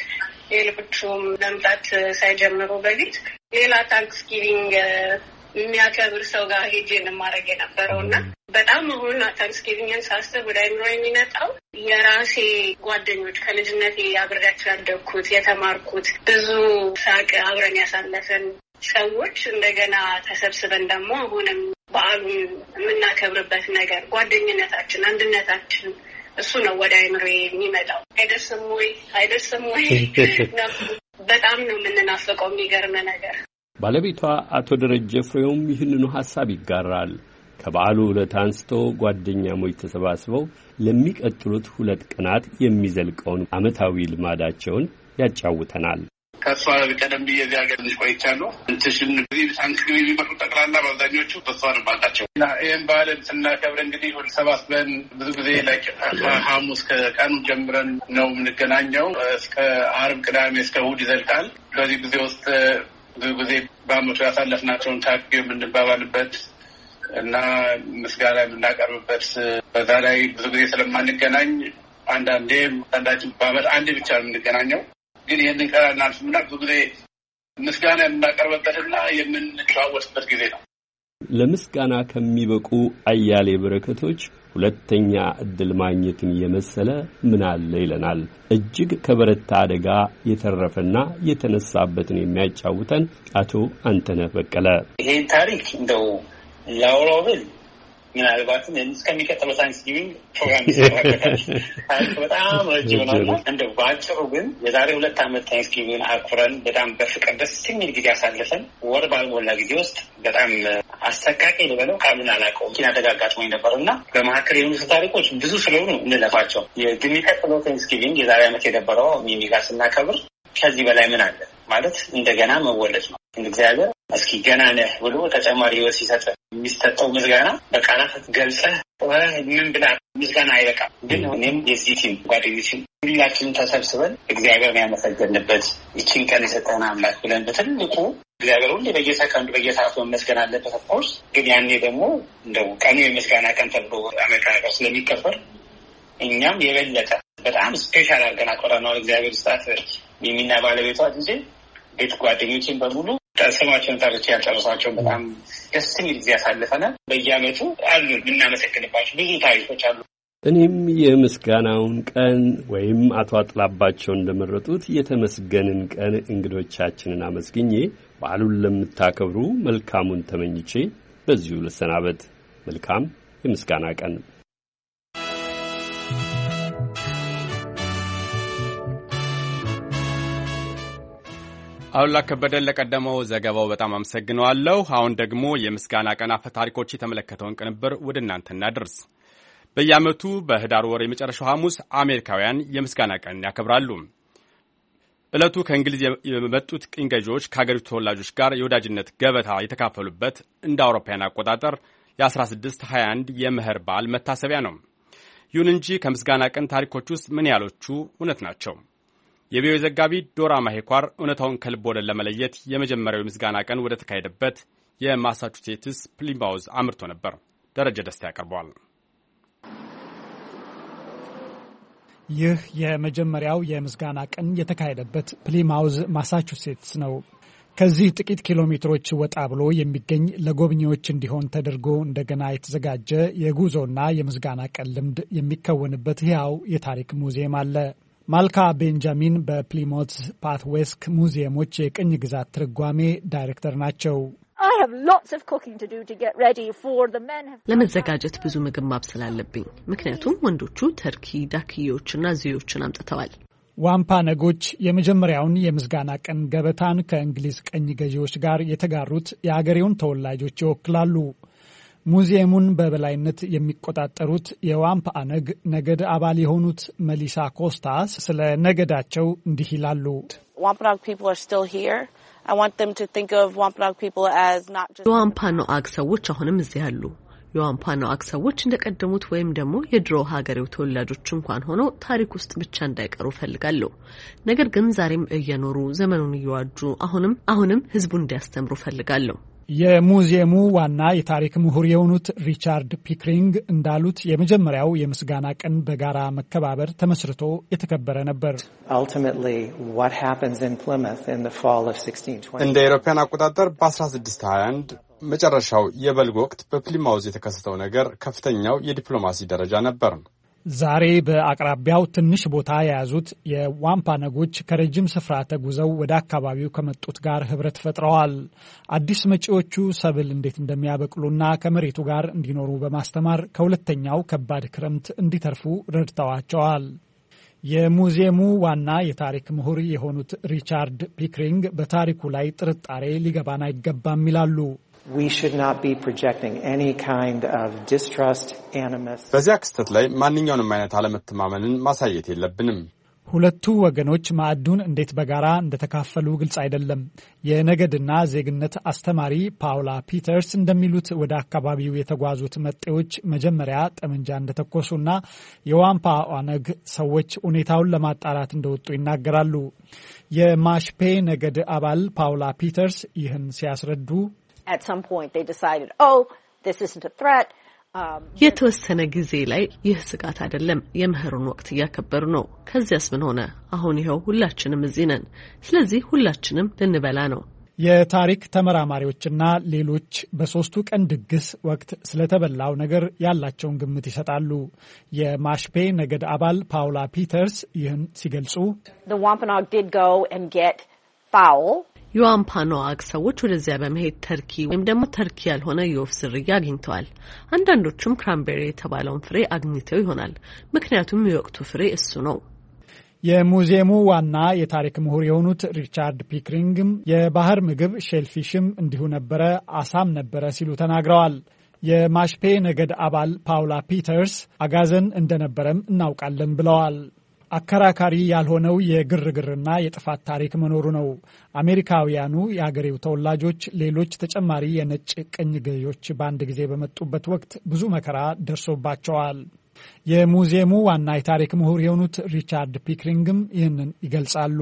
ሌሎቹም መምጣት ሳይጀምሩ በፊት ሌላ ታንክስጊቪንግ የሚያከብር ሰው ጋር ሄጄ ማድረግ የነበረው እና በጣም አሁን ታንክስጊቪንግን ሳስብ ወደ አይምሮ የሚመጣው የራሴ ጓደኞች ከልጅነቴ አብሬያቸው ያደግኩት የተማርኩት ብዙ ሳቅ አብረን ያሳለፈን ሰዎች እንደገና ተሰብስበን ደግሞ አሁንም በዓሉን የምናከብርበት ነገር ጓደኝነታችን፣ አንድነታችን እሱ ነው ወደ አይምሮ የሚመጣው። አይደርስም ወይ አይደርስም ወይ በጣም ነው የምንናፍቀው። የሚገርም ነገር ባለቤቷ አቶ ደረጀ ፍሬውም ይህንኑ ሐሳብ ይጋራል። ከበዓሉ ዕለት አንስቶ ጓደኛሞች ተሰባስበው ለሚቀጥሉት ሁለት ቀናት የሚዘልቀውን ዓመታዊ ልማዳቸውን ያጫውተናል። ከሷ ቀደም ብዬ እዚህ ሀገር ልጅ ቆይቻለሁ። እንትሽን እንግዲህ ታንክስጊቪንግ የሚመጡ ጠቅላላ በአብዛኞቹ በሷ ነባላቸው እና ይህን በዓልን ስናከብር እንግዲህ ሁል ሰባስበን ብዙ ጊዜ ላይ ሐሙስ ከቀኑ ጀምረን ነው የምንገናኘው። እስከ ዓርብ፣ ቅዳሜ እስከ እሑድ ይዘልቃል። በዚህ ጊዜ ውስጥ ብዙ ጊዜ በአመቱ ያሳለፍናቸውን ታሪክ የምንባባልበት እና ምስጋና የምናቀርብበት፣ በዛ ላይ ብዙ ጊዜ ስለማንገናኝ አንዳንዴ አንዳችን በአመት አንዴ ብቻ ነው የምንገናኘው። ግን ይህንን ቀን እናልፍምና ብዙ ጊዜ ምስጋና የምናቀርብበትና የምንጨዋወትበት ጊዜ ነው። ለምስጋና ከሚበቁ አያሌ በረከቶች ሁለተኛ እድል ማግኘትን የመሰለ ምን አለ ይለናል። እጅግ ከበረታ አደጋ የተረፈና የተነሳበትን የሚያጫውተን አቶ አንተነህ በቀለ። ይሄን ታሪክ እንደው ላውራው ብል ምናልባትም እስከሚቀጥለው ታንክስጊቪንግ ፕሮግራም ይሰራበታል። ታሪክ በጣም ረጅም ነው። እንደው በአጭሩ ግን የዛሬ ሁለት ዓመት ታንክስጊቪንግ አክብረን በጣም በፍቅር ደስ የሚል ጊዜ አሳልፈን ወር ባልሞላ ጊዜ ውስጥ በጣም አሰቃቂ ልበለው ቃሉን አላውቀውም መኪና አደጋ አጋጥሞኝ ነበር እና በመካከል የሆኑት ታሪኮች ብዙ ስለሆኑ እንለፋቸው። የሚቀጥለው ታንክስጊቪንግ የዛሬ ዓመት የነበረው ሚሚ ጋር ስናከብር ከዚህ በላይ ምን አለ ማለት እንደገና መወለድ ነው። እግዚአብሔር እስኪ ገና ነህ ብሎ ተጨማሪ ህይወት ሲሰጥ የሚሰጠው ምስጋና በቃላት ገልጸህ ምን ብላ ምስጋና አይበቃም። ግን እኔም የዚህ ቲም ጓደኞችን ሁላችንም ተሰብስበን እግዚአብሔርን ያመሰገንበት ይችን ቀን የሰጠን አምላክ ብለን በትልቁ እግዚአብሔር ሁሌ በየሰከንዱ በየሰዓቱ መመስገን አለበት። ኦፍኮርስ ግን ያኔ ደግሞ እንደው ቀኑ የምስጋና ቀን ተብሎ አሜሪካ ሀገር ስለሚከበር እኛም የበለጠ በጣም ስፔሻል አድርገን አቆረነዋል። እግዚአብሔር ስጣት የሚና ባለቤቷ ጊዜ ቤት ጓደኞችን በሙሉ ስማቸውን ታሪክ ያልጨረሷቸውን በጣም ደስ የሚል ጊዜ ያሳልፈናል። በየዓመቱ አሉ የምናመሰግንባቸው ብዙ ታሪኮች አሉ። እኔም የምስጋናውን ቀን ወይም አቶ አጥላባቸው እንደመረጡት የተመስገንን ቀን እንግዶቻችንን አመስግኜ በዓሉን ለምታከብሩ መልካሙን ተመኝቼ በዚሁ ልሰናበት። መልካም የምስጋና ቀን። አሉላ ከበደን ለቀደመው ዘገባው በጣም አመሰግናለሁ። አሁን ደግሞ የምስጋና ቀን አፈ ታሪኮች የተመለከተውን ቅንብር ወደ እናንተ እናድርስ። በየዓመቱ በህዳር ወር የመጨረሻው ሐሙስ አሜሪካውያን የምስጋና ቀን ያከብራሉ። ዕለቱ ከእንግሊዝ የመጡት ቅኝ ገዢዎች ከሀገሪቱ ተወላጆች ጋር የወዳጅነት ገበታ የተካፈሉበት እንደ አውሮፓውያን አቆጣጠር የ1621 የመኸር በዓል መታሰቢያ ነው። ይሁን እንጂ ከምስጋና ቀን ታሪኮች ውስጥ ምን ያህሎቹ እውነት ናቸው? የቪኦኤ ዘጋቢ ዶራ ማሄኳር እውነታውን ከልብ ወለድ ለመለየት የመጀመሪያው የምስጋና ቀን ወደ ተካሄደበት የማሳቹሴትስ ፕሊማውዝ አምርቶ ነበር። ደረጀ ደስታ ያቀርበዋል። ይህ የመጀመሪያው የምስጋና ቀን የተካሄደበት ፕሊማውዝ ማሳቹሴትስ ነው። ከዚህ ጥቂት ኪሎ ሜትሮች ወጣ ብሎ የሚገኝ ለጎብኚዎች እንዲሆን ተደርጎ እንደገና የተዘጋጀ የጉዞና የምስጋና ቀን ልምድ የሚከወንበት ሕያው የታሪክ ሙዚየም አለ። ማልካ ቤንጃሚን በፕሊሞት ፓትዌስክ ሙዚየሞች የቅኝ ግዛት ትርጓሜ ዳይሬክተር ናቸው። ለመዘጋጀት ብዙ ምግብ ማብሰል አለብኝ፣ ምክንያቱም ወንዶቹ ተርኪ፣ ዳክዬዎችና ዝዮችን አምጥተዋል። ዋምፓ ነጎች የመጀመሪያውን የምስጋና ቀን ገበታን ከእንግሊዝ ቀኝ ገዢዎች ጋር የተጋሩት የአገሬውን ተወላጆች ይወክላሉ። ሙዚየሙን በበላይነት የሚቆጣጠሩት የዋምፓ ነግ ነገድ አባል የሆኑት መሊሳ ኮስታ ስለ ነገዳቸው እንዲህ ይላሉ። የዋምፓኖአግ ሰዎች አሁንም እዚህ አሉ። የዋምፓኖአግ ሰዎች እንደቀደሙት ወይም ደግሞ የድሮ ሀገሬው ተወላጆች እንኳን ሆነው ታሪክ ውስጥ ብቻ እንዳይቀሩ ፈልጋለሁ። ነገር ግን ዛሬም እየኖሩ ዘመኑን እየዋጁ አሁንም አሁንም ህዝቡን እንዲያስተምሩ ፈልጋለሁ። የሙዚየሙ ዋና የታሪክ ምሁር የሆኑት ሪቻርድ ፒክሪንግ እንዳሉት የመጀመሪያው የምስጋና ቀን በጋራ መከባበር ተመስርቶ የተከበረ ነበር። እንደ አውሮፓውያን አቆጣጠር በ1621 መጨረሻው የበልግ ወቅት በፕሊማውዝ የተከሰተው ነገር ከፍተኛው የዲፕሎማሲ ደረጃ ነበር። ዛሬ በአቅራቢያው ትንሽ ቦታ የያዙት የዋምፓ ነጎች ከረጅም ስፍራ ተጉዘው ወደ አካባቢው ከመጡት ጋር ህብረት ፈጥረዋል። አዲስ መጪዎቹ ሰብል እንዴት እንደሚያበቅሉና ከመሬቱ ጋር እንዲኖሩ በማስተማር ከሁለተኛው ከባድ ክረምት እንዲተርፉ ረድተዋቸዋል። የሙዚየሙ ዋና የታሪክ ምሁር የሆኑት ሪቻርድ ፒክሪንግ በታሪኩ ላይ ጥርጣሬ ሊገባን አይገባም ይላሉ። በዚያ ክስተት ላይ ማንኛውንም አይነት አለመተማመንን ማሳየት የለብንም። ሁለቱ ወገኖች ማዕዱን እንዴት በጋራ እንደተካፈሉ ግልጽ አይደለም። የነገድና ዜግነት አስተማሪ ፓውላ ፒተርስ እንደሚሉት ወደ አካባቢው የተጓዙት መጤዎች መጀመሪያ ጠመንጃ እንደተኮሱና የዋምፓ ኦነግ ሰዎች ሁኔታውን ለማጣራት እንደወጡ ይናገራሉ። የማሽፔ ነገድ አባል ፓውላ ፒተርስ ይህን ሲያስረዱ At some point they decided, oh, this isn't a threat. የተወሰነ ጊዜ ላይ ይህ ስጋት አይደለም፣ የመኸሩን ወቅት እያከበሩ ነው። ከዚያስ ምን ሆነ? አሁን ይኸው ሁላችንም እዚህ ነን። ስለዚህ ሁላችንም ልንበላ ነው። የታሪክ ተመራማሪዎችና ሌሎች በሶስቱ ቀን ድግስ ወቅት ስለተበላው ነገር ያላቸውን ግምት ይሰጣሉ። የማሽፔ ነገድ አባል ፓውላ ፒተርስ ይህን ሲገልጹ The Wampanoag did go and get fowl. የዋምፓኖአግ ሰዎች ወደዚያ በመሄድ ተርኪ ወይም ደግሞ ተርኪ ያልሆነ የወፍ ዝርያ አግኝተዋል። አንዳንዶቹም ክራምቤሪ የተባለውን ፍሬ አግኝተው ይሆናል፣ ምክንያቱም የወቅቱ ፍሬ እሱ ነው። የሙዚየሙ ዋና የታሪክ ምሁር የሆኑት ሪቻርድ ፒክሪንግም የባህር ምግብ ሼልፊሽም እንዲሁ ነበረ፣ አሳም ነበረ ሲሉ ተናግረዋል። የማሽፔ ነገድ አባል ፓውላ ፒተርስ አጋዘን እንደነበረም እናውቃለን ብለዋል። አከራካሪ ያልሆነው የግርግርና የጥፋት ታሪክ መኖሩ ነው። አሜሪካውያኑ የአገሬው ተወላጆች ሌሎች ተጨማሪ የነጭ ቅኝ ገዢዎች በአንድ ጊዜ በመጡበት ወቅት ብዙ መከራ ደርሶባቸዋል። የሙዚየሙ ዋና የታሪክ ምሁር የሆኑት ሪቻርድ ፒክሪንግም ይህንን ይገልጻሉ።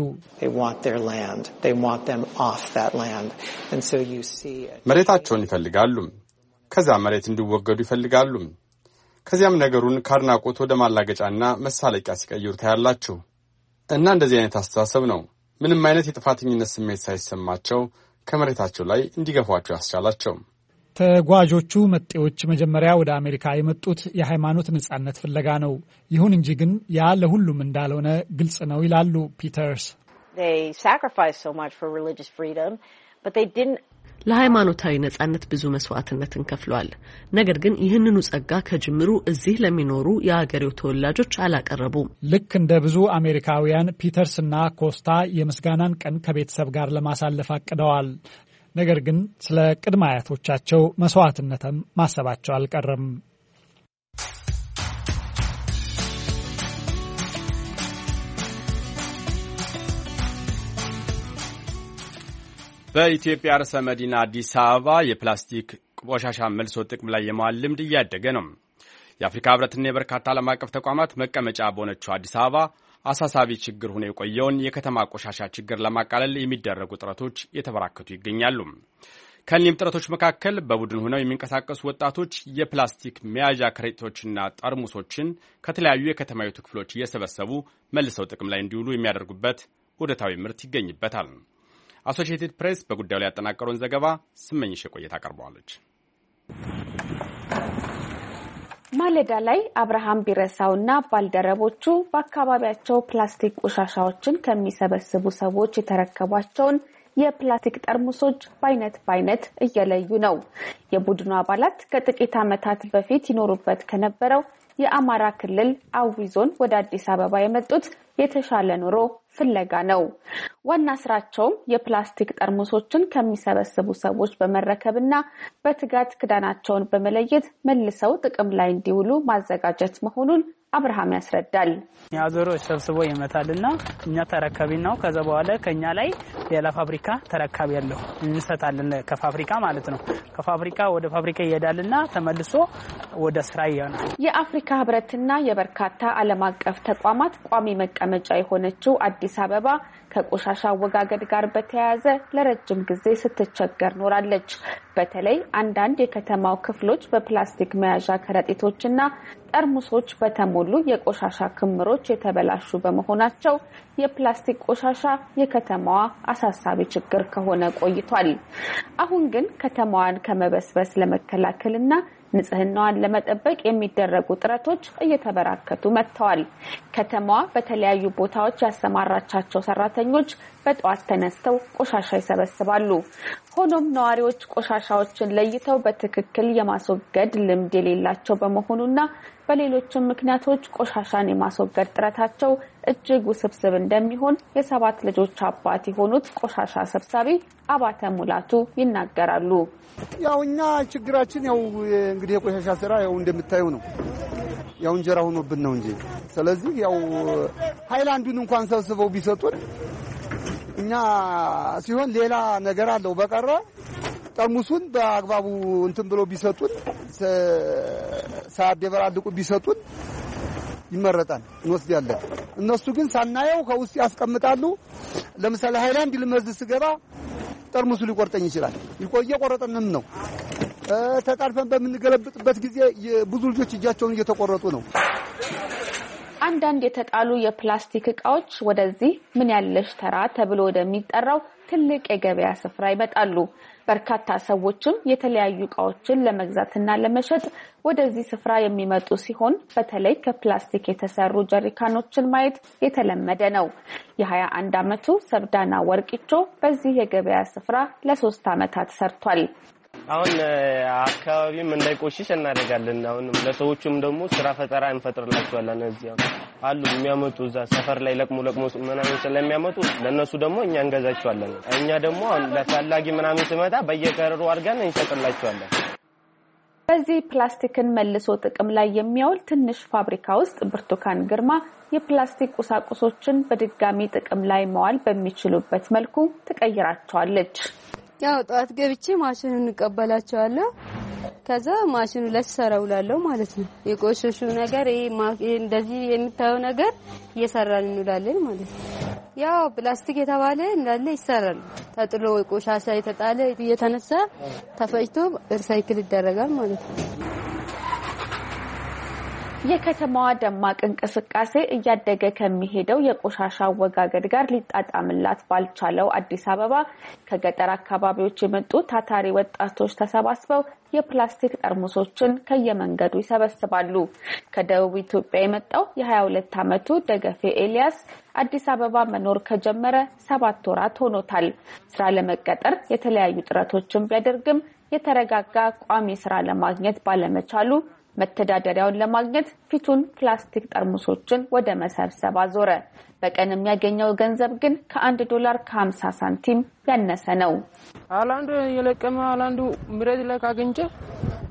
መሬታቸውን ይፈልጋሉ፣ ከዚያ መሬት እንዲወገዱ ይፈልጋሉ። ከዚያም ነገሩን ካድናቆት ወደ ማላገጫና መሳለቂያ ሲቀይሩ ታያላችሁ። እና እንደዚህ አይነት አስተሳሰብ ነው ምንም አይነት የጥፋተኝነት ስሜት ሳይሰማቸው ከመሬታቸው ላይ እንዲገፏቸው ያስቻላቸው። ተጓዦቹ መጤዎች መጀመሪያ ወደ አሜሪካ የመጡት የሃይማኖት ነጻነት ፍለጋ ነው። ይሁን እንጂ ግን ያ ለሁሉም እንዳልሆነ ግልጽ ነው ይላሉ ፒተርስ። They sacrificed so much for religious freedom, but they didn't ለሃይማኖታዊ ነጻነት ብዙ መስዋዕትነትን ከፍለዋል። ነገር ግን ይህንኑ ጸጋ ከጅምሩ እዚህ ለሚኖሩ የአገሬው ተወላጆች አላቀረቡም። ልክ እንደ ብዙ አሜሪካውያን ፒተርስና ኮስታ የምስጋናን ቀን ከቤተሰብ ጋር ለማሳለፍ አቅደዋል። ነገር ግን ስለ ቅድመ አያቶቻቸው መስዋዕትነትም ማሰባቸው አልቀረም። በኢትዮጵያ ርዕሰ መዲና አዲስ አበባ የፕላስቲክ ቆሻሻ መልሶ ጥቅም ላይ የማዋል ልምድ እያደገ ነው። የአፍሪካ ህብረትና የበርካታ ዓለም አቀፍ ተቋማት መቀመጫ በሆነችው አዲስ አበባ አሳሳቢ ችግር ሆኖ የቆየውን የከተማ ቆሻሻ ችግር ለማቃለል የሚደረጉ ጥረቶች እየተበራከቱ ይገኛሉ። ከእነዚህም ጥረቶች መካከል በቡድን ሆነው የሚንቀሳቀሱ ወጣቶች የፕላስቲክ መያዣ ከረጢቶችና ጠርሙሶችን ከተለያዩ የከተማይቱ ክፍሎች እየሰበሰቡ መልሰው ጥቅም ላይ እንዲውሉ የሚያደርጉበት ውህደታዊ ምርት ይገኝበታል። አሶሺየትድ ፕሬስ በጉዳዩ ላይ ያጠናቀረውን ዘገባ ስመኝሽ የቆየት አቀርበዋለች። ማለዳ ላይ አብርሃም ቢረሳውና ባልደረቦቹ በአካባቢያቸው ፕላስቲክ ቆሻሻዎችን ከሚሰበስቡ ሰዎች የተረከቧቸውን የፕላስቲክ ጠርሙሶች በአይነት በአይነት እየለዩ ነው። የቡድኑ አባላት ከጥቂት ዓመታት በፊት ይኖሩበት ከነበረው የአማራ ክልል አዊ ዞን ወደ አዲስ አበባ የመጡት የተሻለ ኑሮ ፍለጋ ነው። ዋና ስራቸውም የፕላስቲክ ጠርሙሶችን ከሚሰበስቡ ሰዎች በመረከብና በትጋት ክዳናቸውን በመለየት መልሰው ጥቅም ላይ እንዲውሉ ማዘጋጀት መሆኑን አብርሃም ያስረዳል። ያዞሮ ሰብስቦ ይመታልና እኛ ተረካቢ ነው። ከዛ በኋላ ከኛ ላይ ሌላ ፋብሪካ ተረካቢ ያለው እንሰጣለን። ከፋብሪካ ማለት ነው። ከፋብሪካ ወደ ፋብሪካ ይሄዳልና ተመልሶ ወደ ስራ ይሆናል። የአፍሪካ ህብረትና የበርካታ ዓለም አቀፍ ተቋማት ቋሚ መቀመጫ የሆነችው አዲስ አበባ ከቆሻሻ አወጋገድ ጋር በተያያዘ ለረጅም ጊዜ ስትቸገር ኖራለች። በተለይ አንዳንድ የከተማው ክፍሎች በፕላስቲክ መያዣ ከረጢቶችና ጠርሙሶች በተሞሉ የቆሻሻ ክምሮች የተበላሹ በመሆናቸው የፕላስቲክ ቆሻሻ የከተማዋ አሳሳቢ ችግር ከሆነ ቆይቷል። አሁን ግን ከተማዋን ከመበስበስ ለመከላከልና ንጽህናዋን ለመጠበቅ የሚደረጉ ጥረቶች እየተበራከቱ መጥተዋል። ከተማዋ በተለያዩ ቦታዎች ያሰማራቻቸው ሰራተኞች በጠዋት ተነስተው ቆሻሻ ይሰበስባሉ። ሆኖም ነዋሪዎች ቆሻሻዎችን ለይተው በትክክል የማስወገድ ልምድ የሌላቸው በመሆኑና በሌሎችም ምክንያቶች ቆሻሻን የማስወገድ ጥረታቸው እጅግ ውስብስብ እንደሚሆን የሰባት ልጆች አባት የሆኑት ቆሻሻ ሰብሳቢ አባተ ሙላቱ ይናገራሉ። ያው እኛ ችግራችን ያው እንግዲህ የቆሻሻ ስራ ያው እንደምታዩ ነው። ያው እንጀራ ሆኖብን ነው እንጂ ስለዚህ ያው ሃይላንዱን እንኳን ሰብስበው ቢሰጡን እኛ ሲሆን ሌላ ነገር አለው በቀረ ጠርሙሱን በአግባቡ እንትን ብሎ ቢሰጡን ሳያደበላልቁ ቢሰጡን ይመረጣል እንወስዳለን። እነሱ ግን ሳናየው ከውስጥ ያስቀምጣሉ። ለምሳሌ ሃይላንድ ልመዝ ስገባ ጠርሙሱ ሊቆርጠኝ ይችላል። ይቆየ ቆረጠንም ነው። ተጣልፈን በምንገለብጥበት ጊዜ ብዙ ልጆች እጃቸውን እየተቆረጡ ነው። አንዳንድ የተጣሉ የፕላስቲክ ዕቃዎች ወደዚህ ምን ያለሽ ተራ ተብሎ ወደሚጠራው ትልቅ የገበያ ስፍራ ይመጣሉ። በርካታ ሰዎችም የተለያዩ ዕቃዎችን ለመግዛትና ለመሸጥ ወደዚህ ስፍራ የሚመጡ ሲሆን በተለይ ከፕላስቲክ የተሰሩ ጀሪካኖችን ማየት የተለመደ ነው። የሀያ አንድ ዓመቱ ሰብዳና ወርቂቾ በዚህ የገበያ ስፍራ ለሶስት ዓመታት ሰርቷል። አሁን አካባቢም እንዳይቆሽሽ እናደርጋለን። አሁን ለሰዎችም ደግሞ ስራ ፈጠራ እንፈጥርላቸዋለን። እዚያው አሉ የሚያመጡ እዛ ሰፈር ላይ ለቅሞ ለቅሞ ምናምን ስለሚያመጡ ለነሱ ደግሞ እኛ እንገዛቸዋለን። እኛ ደግሞ ለፈላጊ ምናምን ሲመጣ በየቀረሩ አድርገን እንሸጥላቸዋለን። በዚህ ፕላስቲክን መልሶ ጥቅም ላይ የሚያውል ትንሽ ፋብሪካ ውስጥ ብርቱካን ግርማ የፕላስቲክ ቁሳቁሶችን በድጋሚ ጥቅም ላይ መዋል በሚችሉበት መልኩ ትቀይራቸዋለች። ያው ጧት ገብቼ ማሽኑን እንቀበላቸዋለሁ። ከዛ ማሽኑ ላይ ሰራውላለሁ ማለት ነው። የቆሸሹ ነገር ይሄ እንደዚህ የምታየው ነገር እየሰራን እንውላለን ማለት ነው። ያው ፕላስቲክ የተባለ እንዳለ ይሰራል። ተጥሎ ቆሻሻ የተጣለ እየተነሳ ተፈጭቶ ሪሳይክል ይደረጋል ማለት ነው። የከተማዋ ደማቅ እንቅስቃሴ እያደገ ከሚሄደው የቆሻሻ አወጋገድ ጋር ሊጣጣምላት ባልቻለው አዲስ አበባ ከገጠር አካባቢዎች የመጡ ታታሪ ወጣቶች ተሰባስበው የፕላስቲክ ጠርሙሶችን ከየመንገዱ ይሰበስባሉ። ከደቡብ ኢትዮጵያ የመጣው የሀያ ሁለት ዓመቱ ደገፌ ኤልያስ አዲስ አበባ መኖር ከጀመረ ሰባት ወራት ሆኖታል። ስራ ለመቀጠር የተለያዩ ጥረቶችን ቢያደርግም የተረጋጋ ቋሚ ስራ ለማግኘት ባለመቻሉ መተዳደሪያውን ለማግኘት ፊቱን ፕላስቲክ ጠርሙሶችን ወደ መሰብሰብ አዞረ። በቀን የሚያገኘው ገንዘብ ግን ከአንድ ዶላር ከሀምሳ ሳንቲም ያነሰ ነው። አላንዱ የለቀመ አላንዱ ምሬት ላይ ካገኘ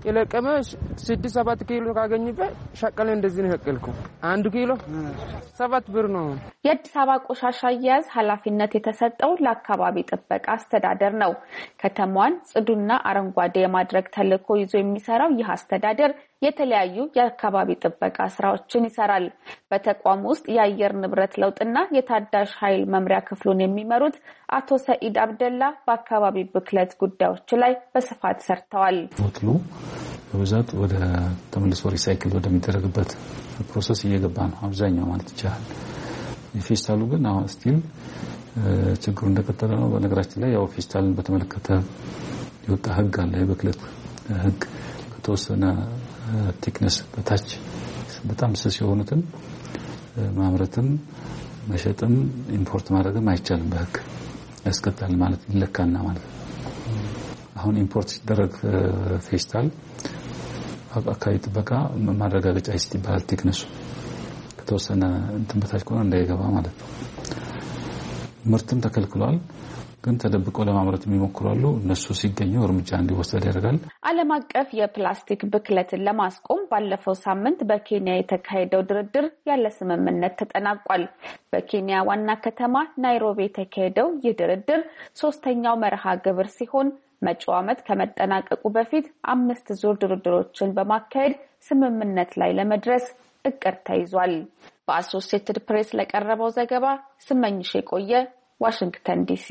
የለቀመ ስድስት ሰባት ኪሎ ካገኝበት ሸቀለ እንደዚህ ነው ሸቀልኩ አንድ ኪሎ ሰባት ብር ነው። የአዲስ አበባ ቆሻሻ አያያዝ ኃላፊነት የተሰጠው ለአካባቢ ጥበቃ አስተዳደር ነው። ከተማዋን ጽዱና አረንጓዴ የማድረግ ተልዕኮ ይዞ የሚሰራው ይህ አስተዳደር የተለያዩ የአካባቢ ጥበቃ ስራዎችን ይሰራል። በተቋም ውስጥ የአየር ንብረት ለውጥና የታዳሽ ኃይል መምሪያ ክፍሉን የሚመሩት አቶ ሰኢድ አብደላ በአካባቢ ብክለት ጉዳዮች ላይ በስፋት ሰርተዋል። ወጥሉ በብዛት ወደ ተመልሶ ሪሳይክል ወደሚደረግበት ፕሮሰስ እየገባ ነው አብዛኛው ማለት ይቻላል። የፌስታሉ ግን አሁን ስቲል ችግሩ እንደቀጠለ ነው። በነገራችን ላይ ያው ፌስታልን በተመለከተ የወጣ ህግ አለ። የብክለት ህግ ከተወሰነ ቲክነስ በታች በጣም ስስ የሆኑትን ማምረትም መሸጥም ኢምፖርት ማድረግም አይቻልም። በህግ ያስቀጣል ማለት ይለካና ማለት ነው። አሁን ኢምፖርት ሲደረግ ፌስታል አካባቢ ጥበቃ ማረጋገጫ ይስጥ ይባላል። ቲክነሱ ከተወሰነ እንትን በታች ከሆነ እንዳይገባ ማለት ነው። ምርትም ተከልክሏል። ግን ተደብቀው ለማምረት የሚሞክራሉ። እነሱ ሲገኙ እርምጃ እንዲወሰድ ያደርጋል። ዓለም አቀፍ የፕላስቲክ ብክለትን ለማስቆም ባለፈው ሳምንት በኬንያ የተካሄደው ድርድር ያለ ስምምነት ተጠናቋል። በኬንያ ዋና ከተማ ናይሮቢ የተካሄደው ይህ ድርድር ሶስተኛው መርሃ ግብር ሲሆን መጪው ዓመት ከመጠናቀቁ በፊት አምስት ዙር ድርድሮችን በማካሄድ ስምምነት ላይ ለመድረስ እቅድ ተይዟል። በአሶሲኤትድ ፕሬስ ለቀረበው ዘገባ ስመኝሽ የቆየ ዋሽንግተን ዲሲ።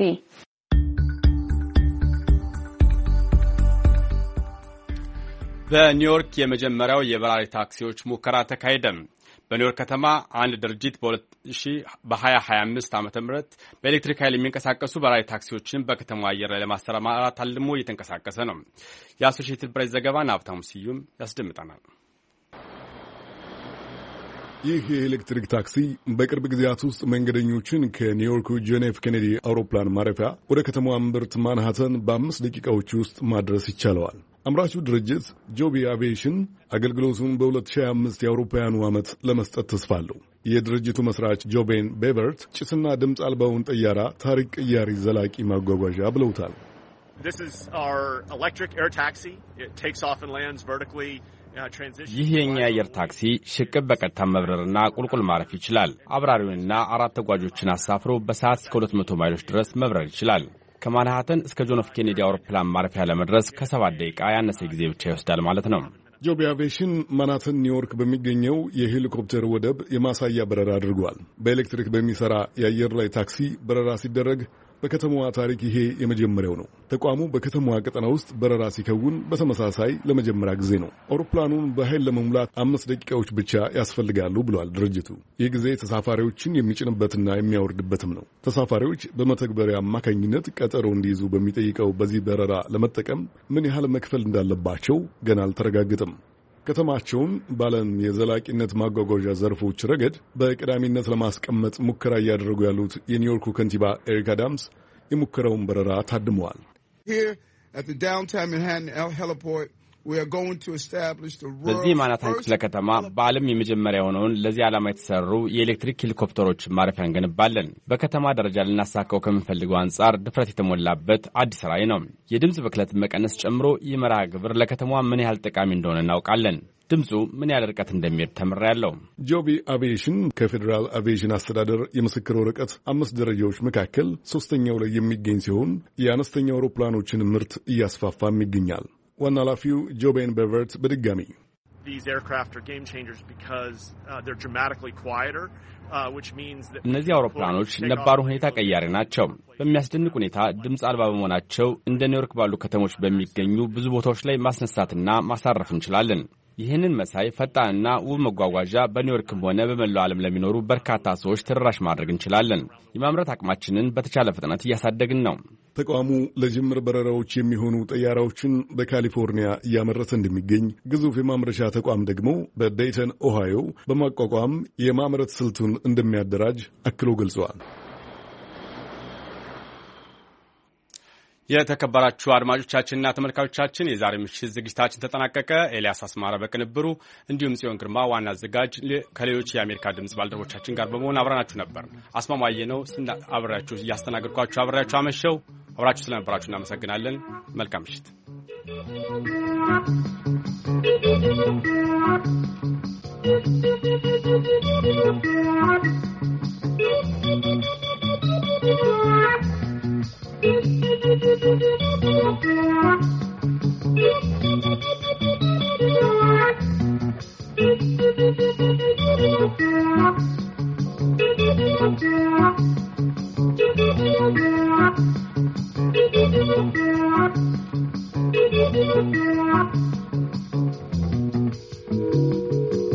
በኒውዮርክ የመጀመሪያው የበራሪ ታክሲዎች ሙከራ ተካሄደ። በኒውዮርክ ከተማ አንድ ድርጅት በ2025 ዓመተ ምህረት በኤሌክትሪክ ኃይል የሚንቀሳቀሱ በራሪ ታክሲዎችን በከተማው አየር ላይ ለማሰማራት ታልሞ እየተንቀሳቀሰ ነው። የአሶሺየትድ ፕሬስ ዘገባን ሀብታሙ ስዩም ያስደምጠናል። ይህ የኤሌክትሪክ ታክሲ በቅርብ ጊዜያት ውስጥ መንገደኞችን ከኒውዮርኩ ጆን ኤፍ ኬኔዲ አውሮፕላን ማረፊያ ወደ ከተማዋ እምብርት ማንሃተን በአምስት ደቂቃዎች ውስጥ ማድረስ ይቻለዋል። አምራቹ ድርጅት ጆቢ አቪዬሽን አገልግሎቱን በሁለት ሺህ ሃያ አምስት የአውሮፓውያኑ ዓመት ለመስጠት ተስፋ አለው። የድርጅቱ መስራች ጆቤን ቤቨርት ጭስና ድምፅ አልባውን ጠያራ ታሪክ ቀያሪ ዘላቂ ማጓጓዣ ብለውታል። ይህ የኛ አየር ታክሲ ሽቅብ በቀጥታ መብረርና ቁልቁል ማረፍ ይችላል። አብራሪውንና አራት ተጓዦችን አሳፍሮ በሰዓት እስከ ሁለት መቶ ማይሎች ድረስ መብረር ይችላል። ከማንሃተን እስከ ጆን ኤፍ ኬኔዲ አውሮፕላን ማረፊያ ለመድረስ ከሰባት ደቂቃ ያነሰ ጊዜ ብቻ ይወስዳል ማለት ነው። ጆቢ አቪዬሽን ማናተን ኒውዮርክ በሚገኘው የሄሊኮፕተር ወደብ የማሳያ በረራ አድርጓል። በኤሌክትሪክ በሚሰራ የአየር ላይ ታክሲ በረራ ሲደረግ በከተማዋ ታሪክ ይሄ የመጀመሪያው ነው። ተቋሙ በከተማዋ ቀጠና ውስጥ በረራ ሲከውን በተመሳሳይ ለመጀመሪያ ጊዜ ነው። አውሮፕላኑን በኃይል ለመሙላት አምስት ደቂቃዎች ብቻ ያስፈልጋሉ ብሏል ድርጅቱ። ይህ ጊዜ ተሳፋሪዎችን የሚጭንበትና የሚያወርድበትም ነው። ተሳፋሪዎች በመተግበሪያ አማካኝነት ቀጠሮ እንዲይዙ በሚጠይቀው በዚህ በረራ ለመጠቀም ምን ያህል መክፈል እንዳለባቸው ገና አልተረጋገጠም። ከተማቸውን በዓለም የዘላቂነት ማጓጓዣ ዘርፎች ረገድ በቀዳሚነት ለማስቀመጥ ሙከራ እያደረጉ ያሉት የኒውዮርኩ ከንቲባ ኤሪክ አዳምስ የሙከራውን በረራ ታድመዋል። በዚህ ማናታን ክፍለ ከተማ በዓለም የመጀመሪያ የሆነውን ለዚህ ዓላማ የተሰሩ የኤሌክትሪክ ሄሊኮፕተሮች ማረፊያ እንገነባለን። በከተማ ደረጃ ልናሳካው ከምንፈልገው አንጻር ድፍረት የተሞላበት አዲስ ራዕይ ነው። የድምፅ ብክለትን መቀነስ ጨምሮ ይህ መርሃ ግብር ለከተማዋ ምን ያህል ጠቃሚ እንደሆነ እናውቃለን። ድምፁ ምን ያህል ርቀት እንደሚሄድ ተምሬያለሁ። ጆቢ አቪዬሽን ከፌዴራል አቪዬሽን አስተዳደር የምስክር ወረቀት አምስት ደረጃዎች መካከል ሶስተኛው ላይ የሚገኝ ሲሆን የአነስተኛ አውሮፕላኖችን ምርት እያስፋፋም ይገኛል። ዋና ኃላፊው ጆቤን ቤቨርት በድጋሚ እነዚህ አውሮፕላኖች ነባሩ ሁኔታ ቀያሪ ናቸው። በሚያስደንቅ ሁኔታ ድምፅ አልባ በመሆናቸው እንደ ኒውዮርክ ባሉ ከተሞች በሚገኙ ብዙ ቦታዎች ላይ ማስነሳትና ማሳረፍ እንችላለን። ይህንን መሳይ ፈጣንና ውብ መጓጓዣ በኒውዮርክም ሆነ በመላው ዓለም ለሚኖሩ በርካታ ሰዎች ተደራሽ ማድረግ እንችላለን። የማምረት አቅማችንን በተቻለ ፍጥነት እያሳደግን ነው። ተቋሙ ለጅምር በረራዎች የሚሆኑ ጠያራዎችን በካሊፎርኒያ እያመረተ እንደሚገኝ፣ ግዙፍ የማምረቻ ተቋም ደግሞ በዴይተን ኦሃዮ በማቋቋም የማምረት ስልቱን እንደሚያደራጅ አክሎ ገልጸዋል። የተከበራችሁ አድማጮቻችንና ተመልካቾቻችን የዛሬ ምሽት ዝግጅታችን ተጠናቀቀ። ኤልያስ አስማራ በቅንብሩ እንዲሁም ጽዮን ግርማ ዋና አዘጋጅ ከሌሎች የአሜሪካ ድምጽ ባልደረቦቻችን ጋር በመሆን አብረናችሁ ነበር። አስማማየ ነው አብሬያችሁ እያስተናገድኳችሁ አብሬያችሁ አመሸው። አብራችሁ ስለነበራችሁ እናመሰግናለን። መልካም ምሽት። Thank you.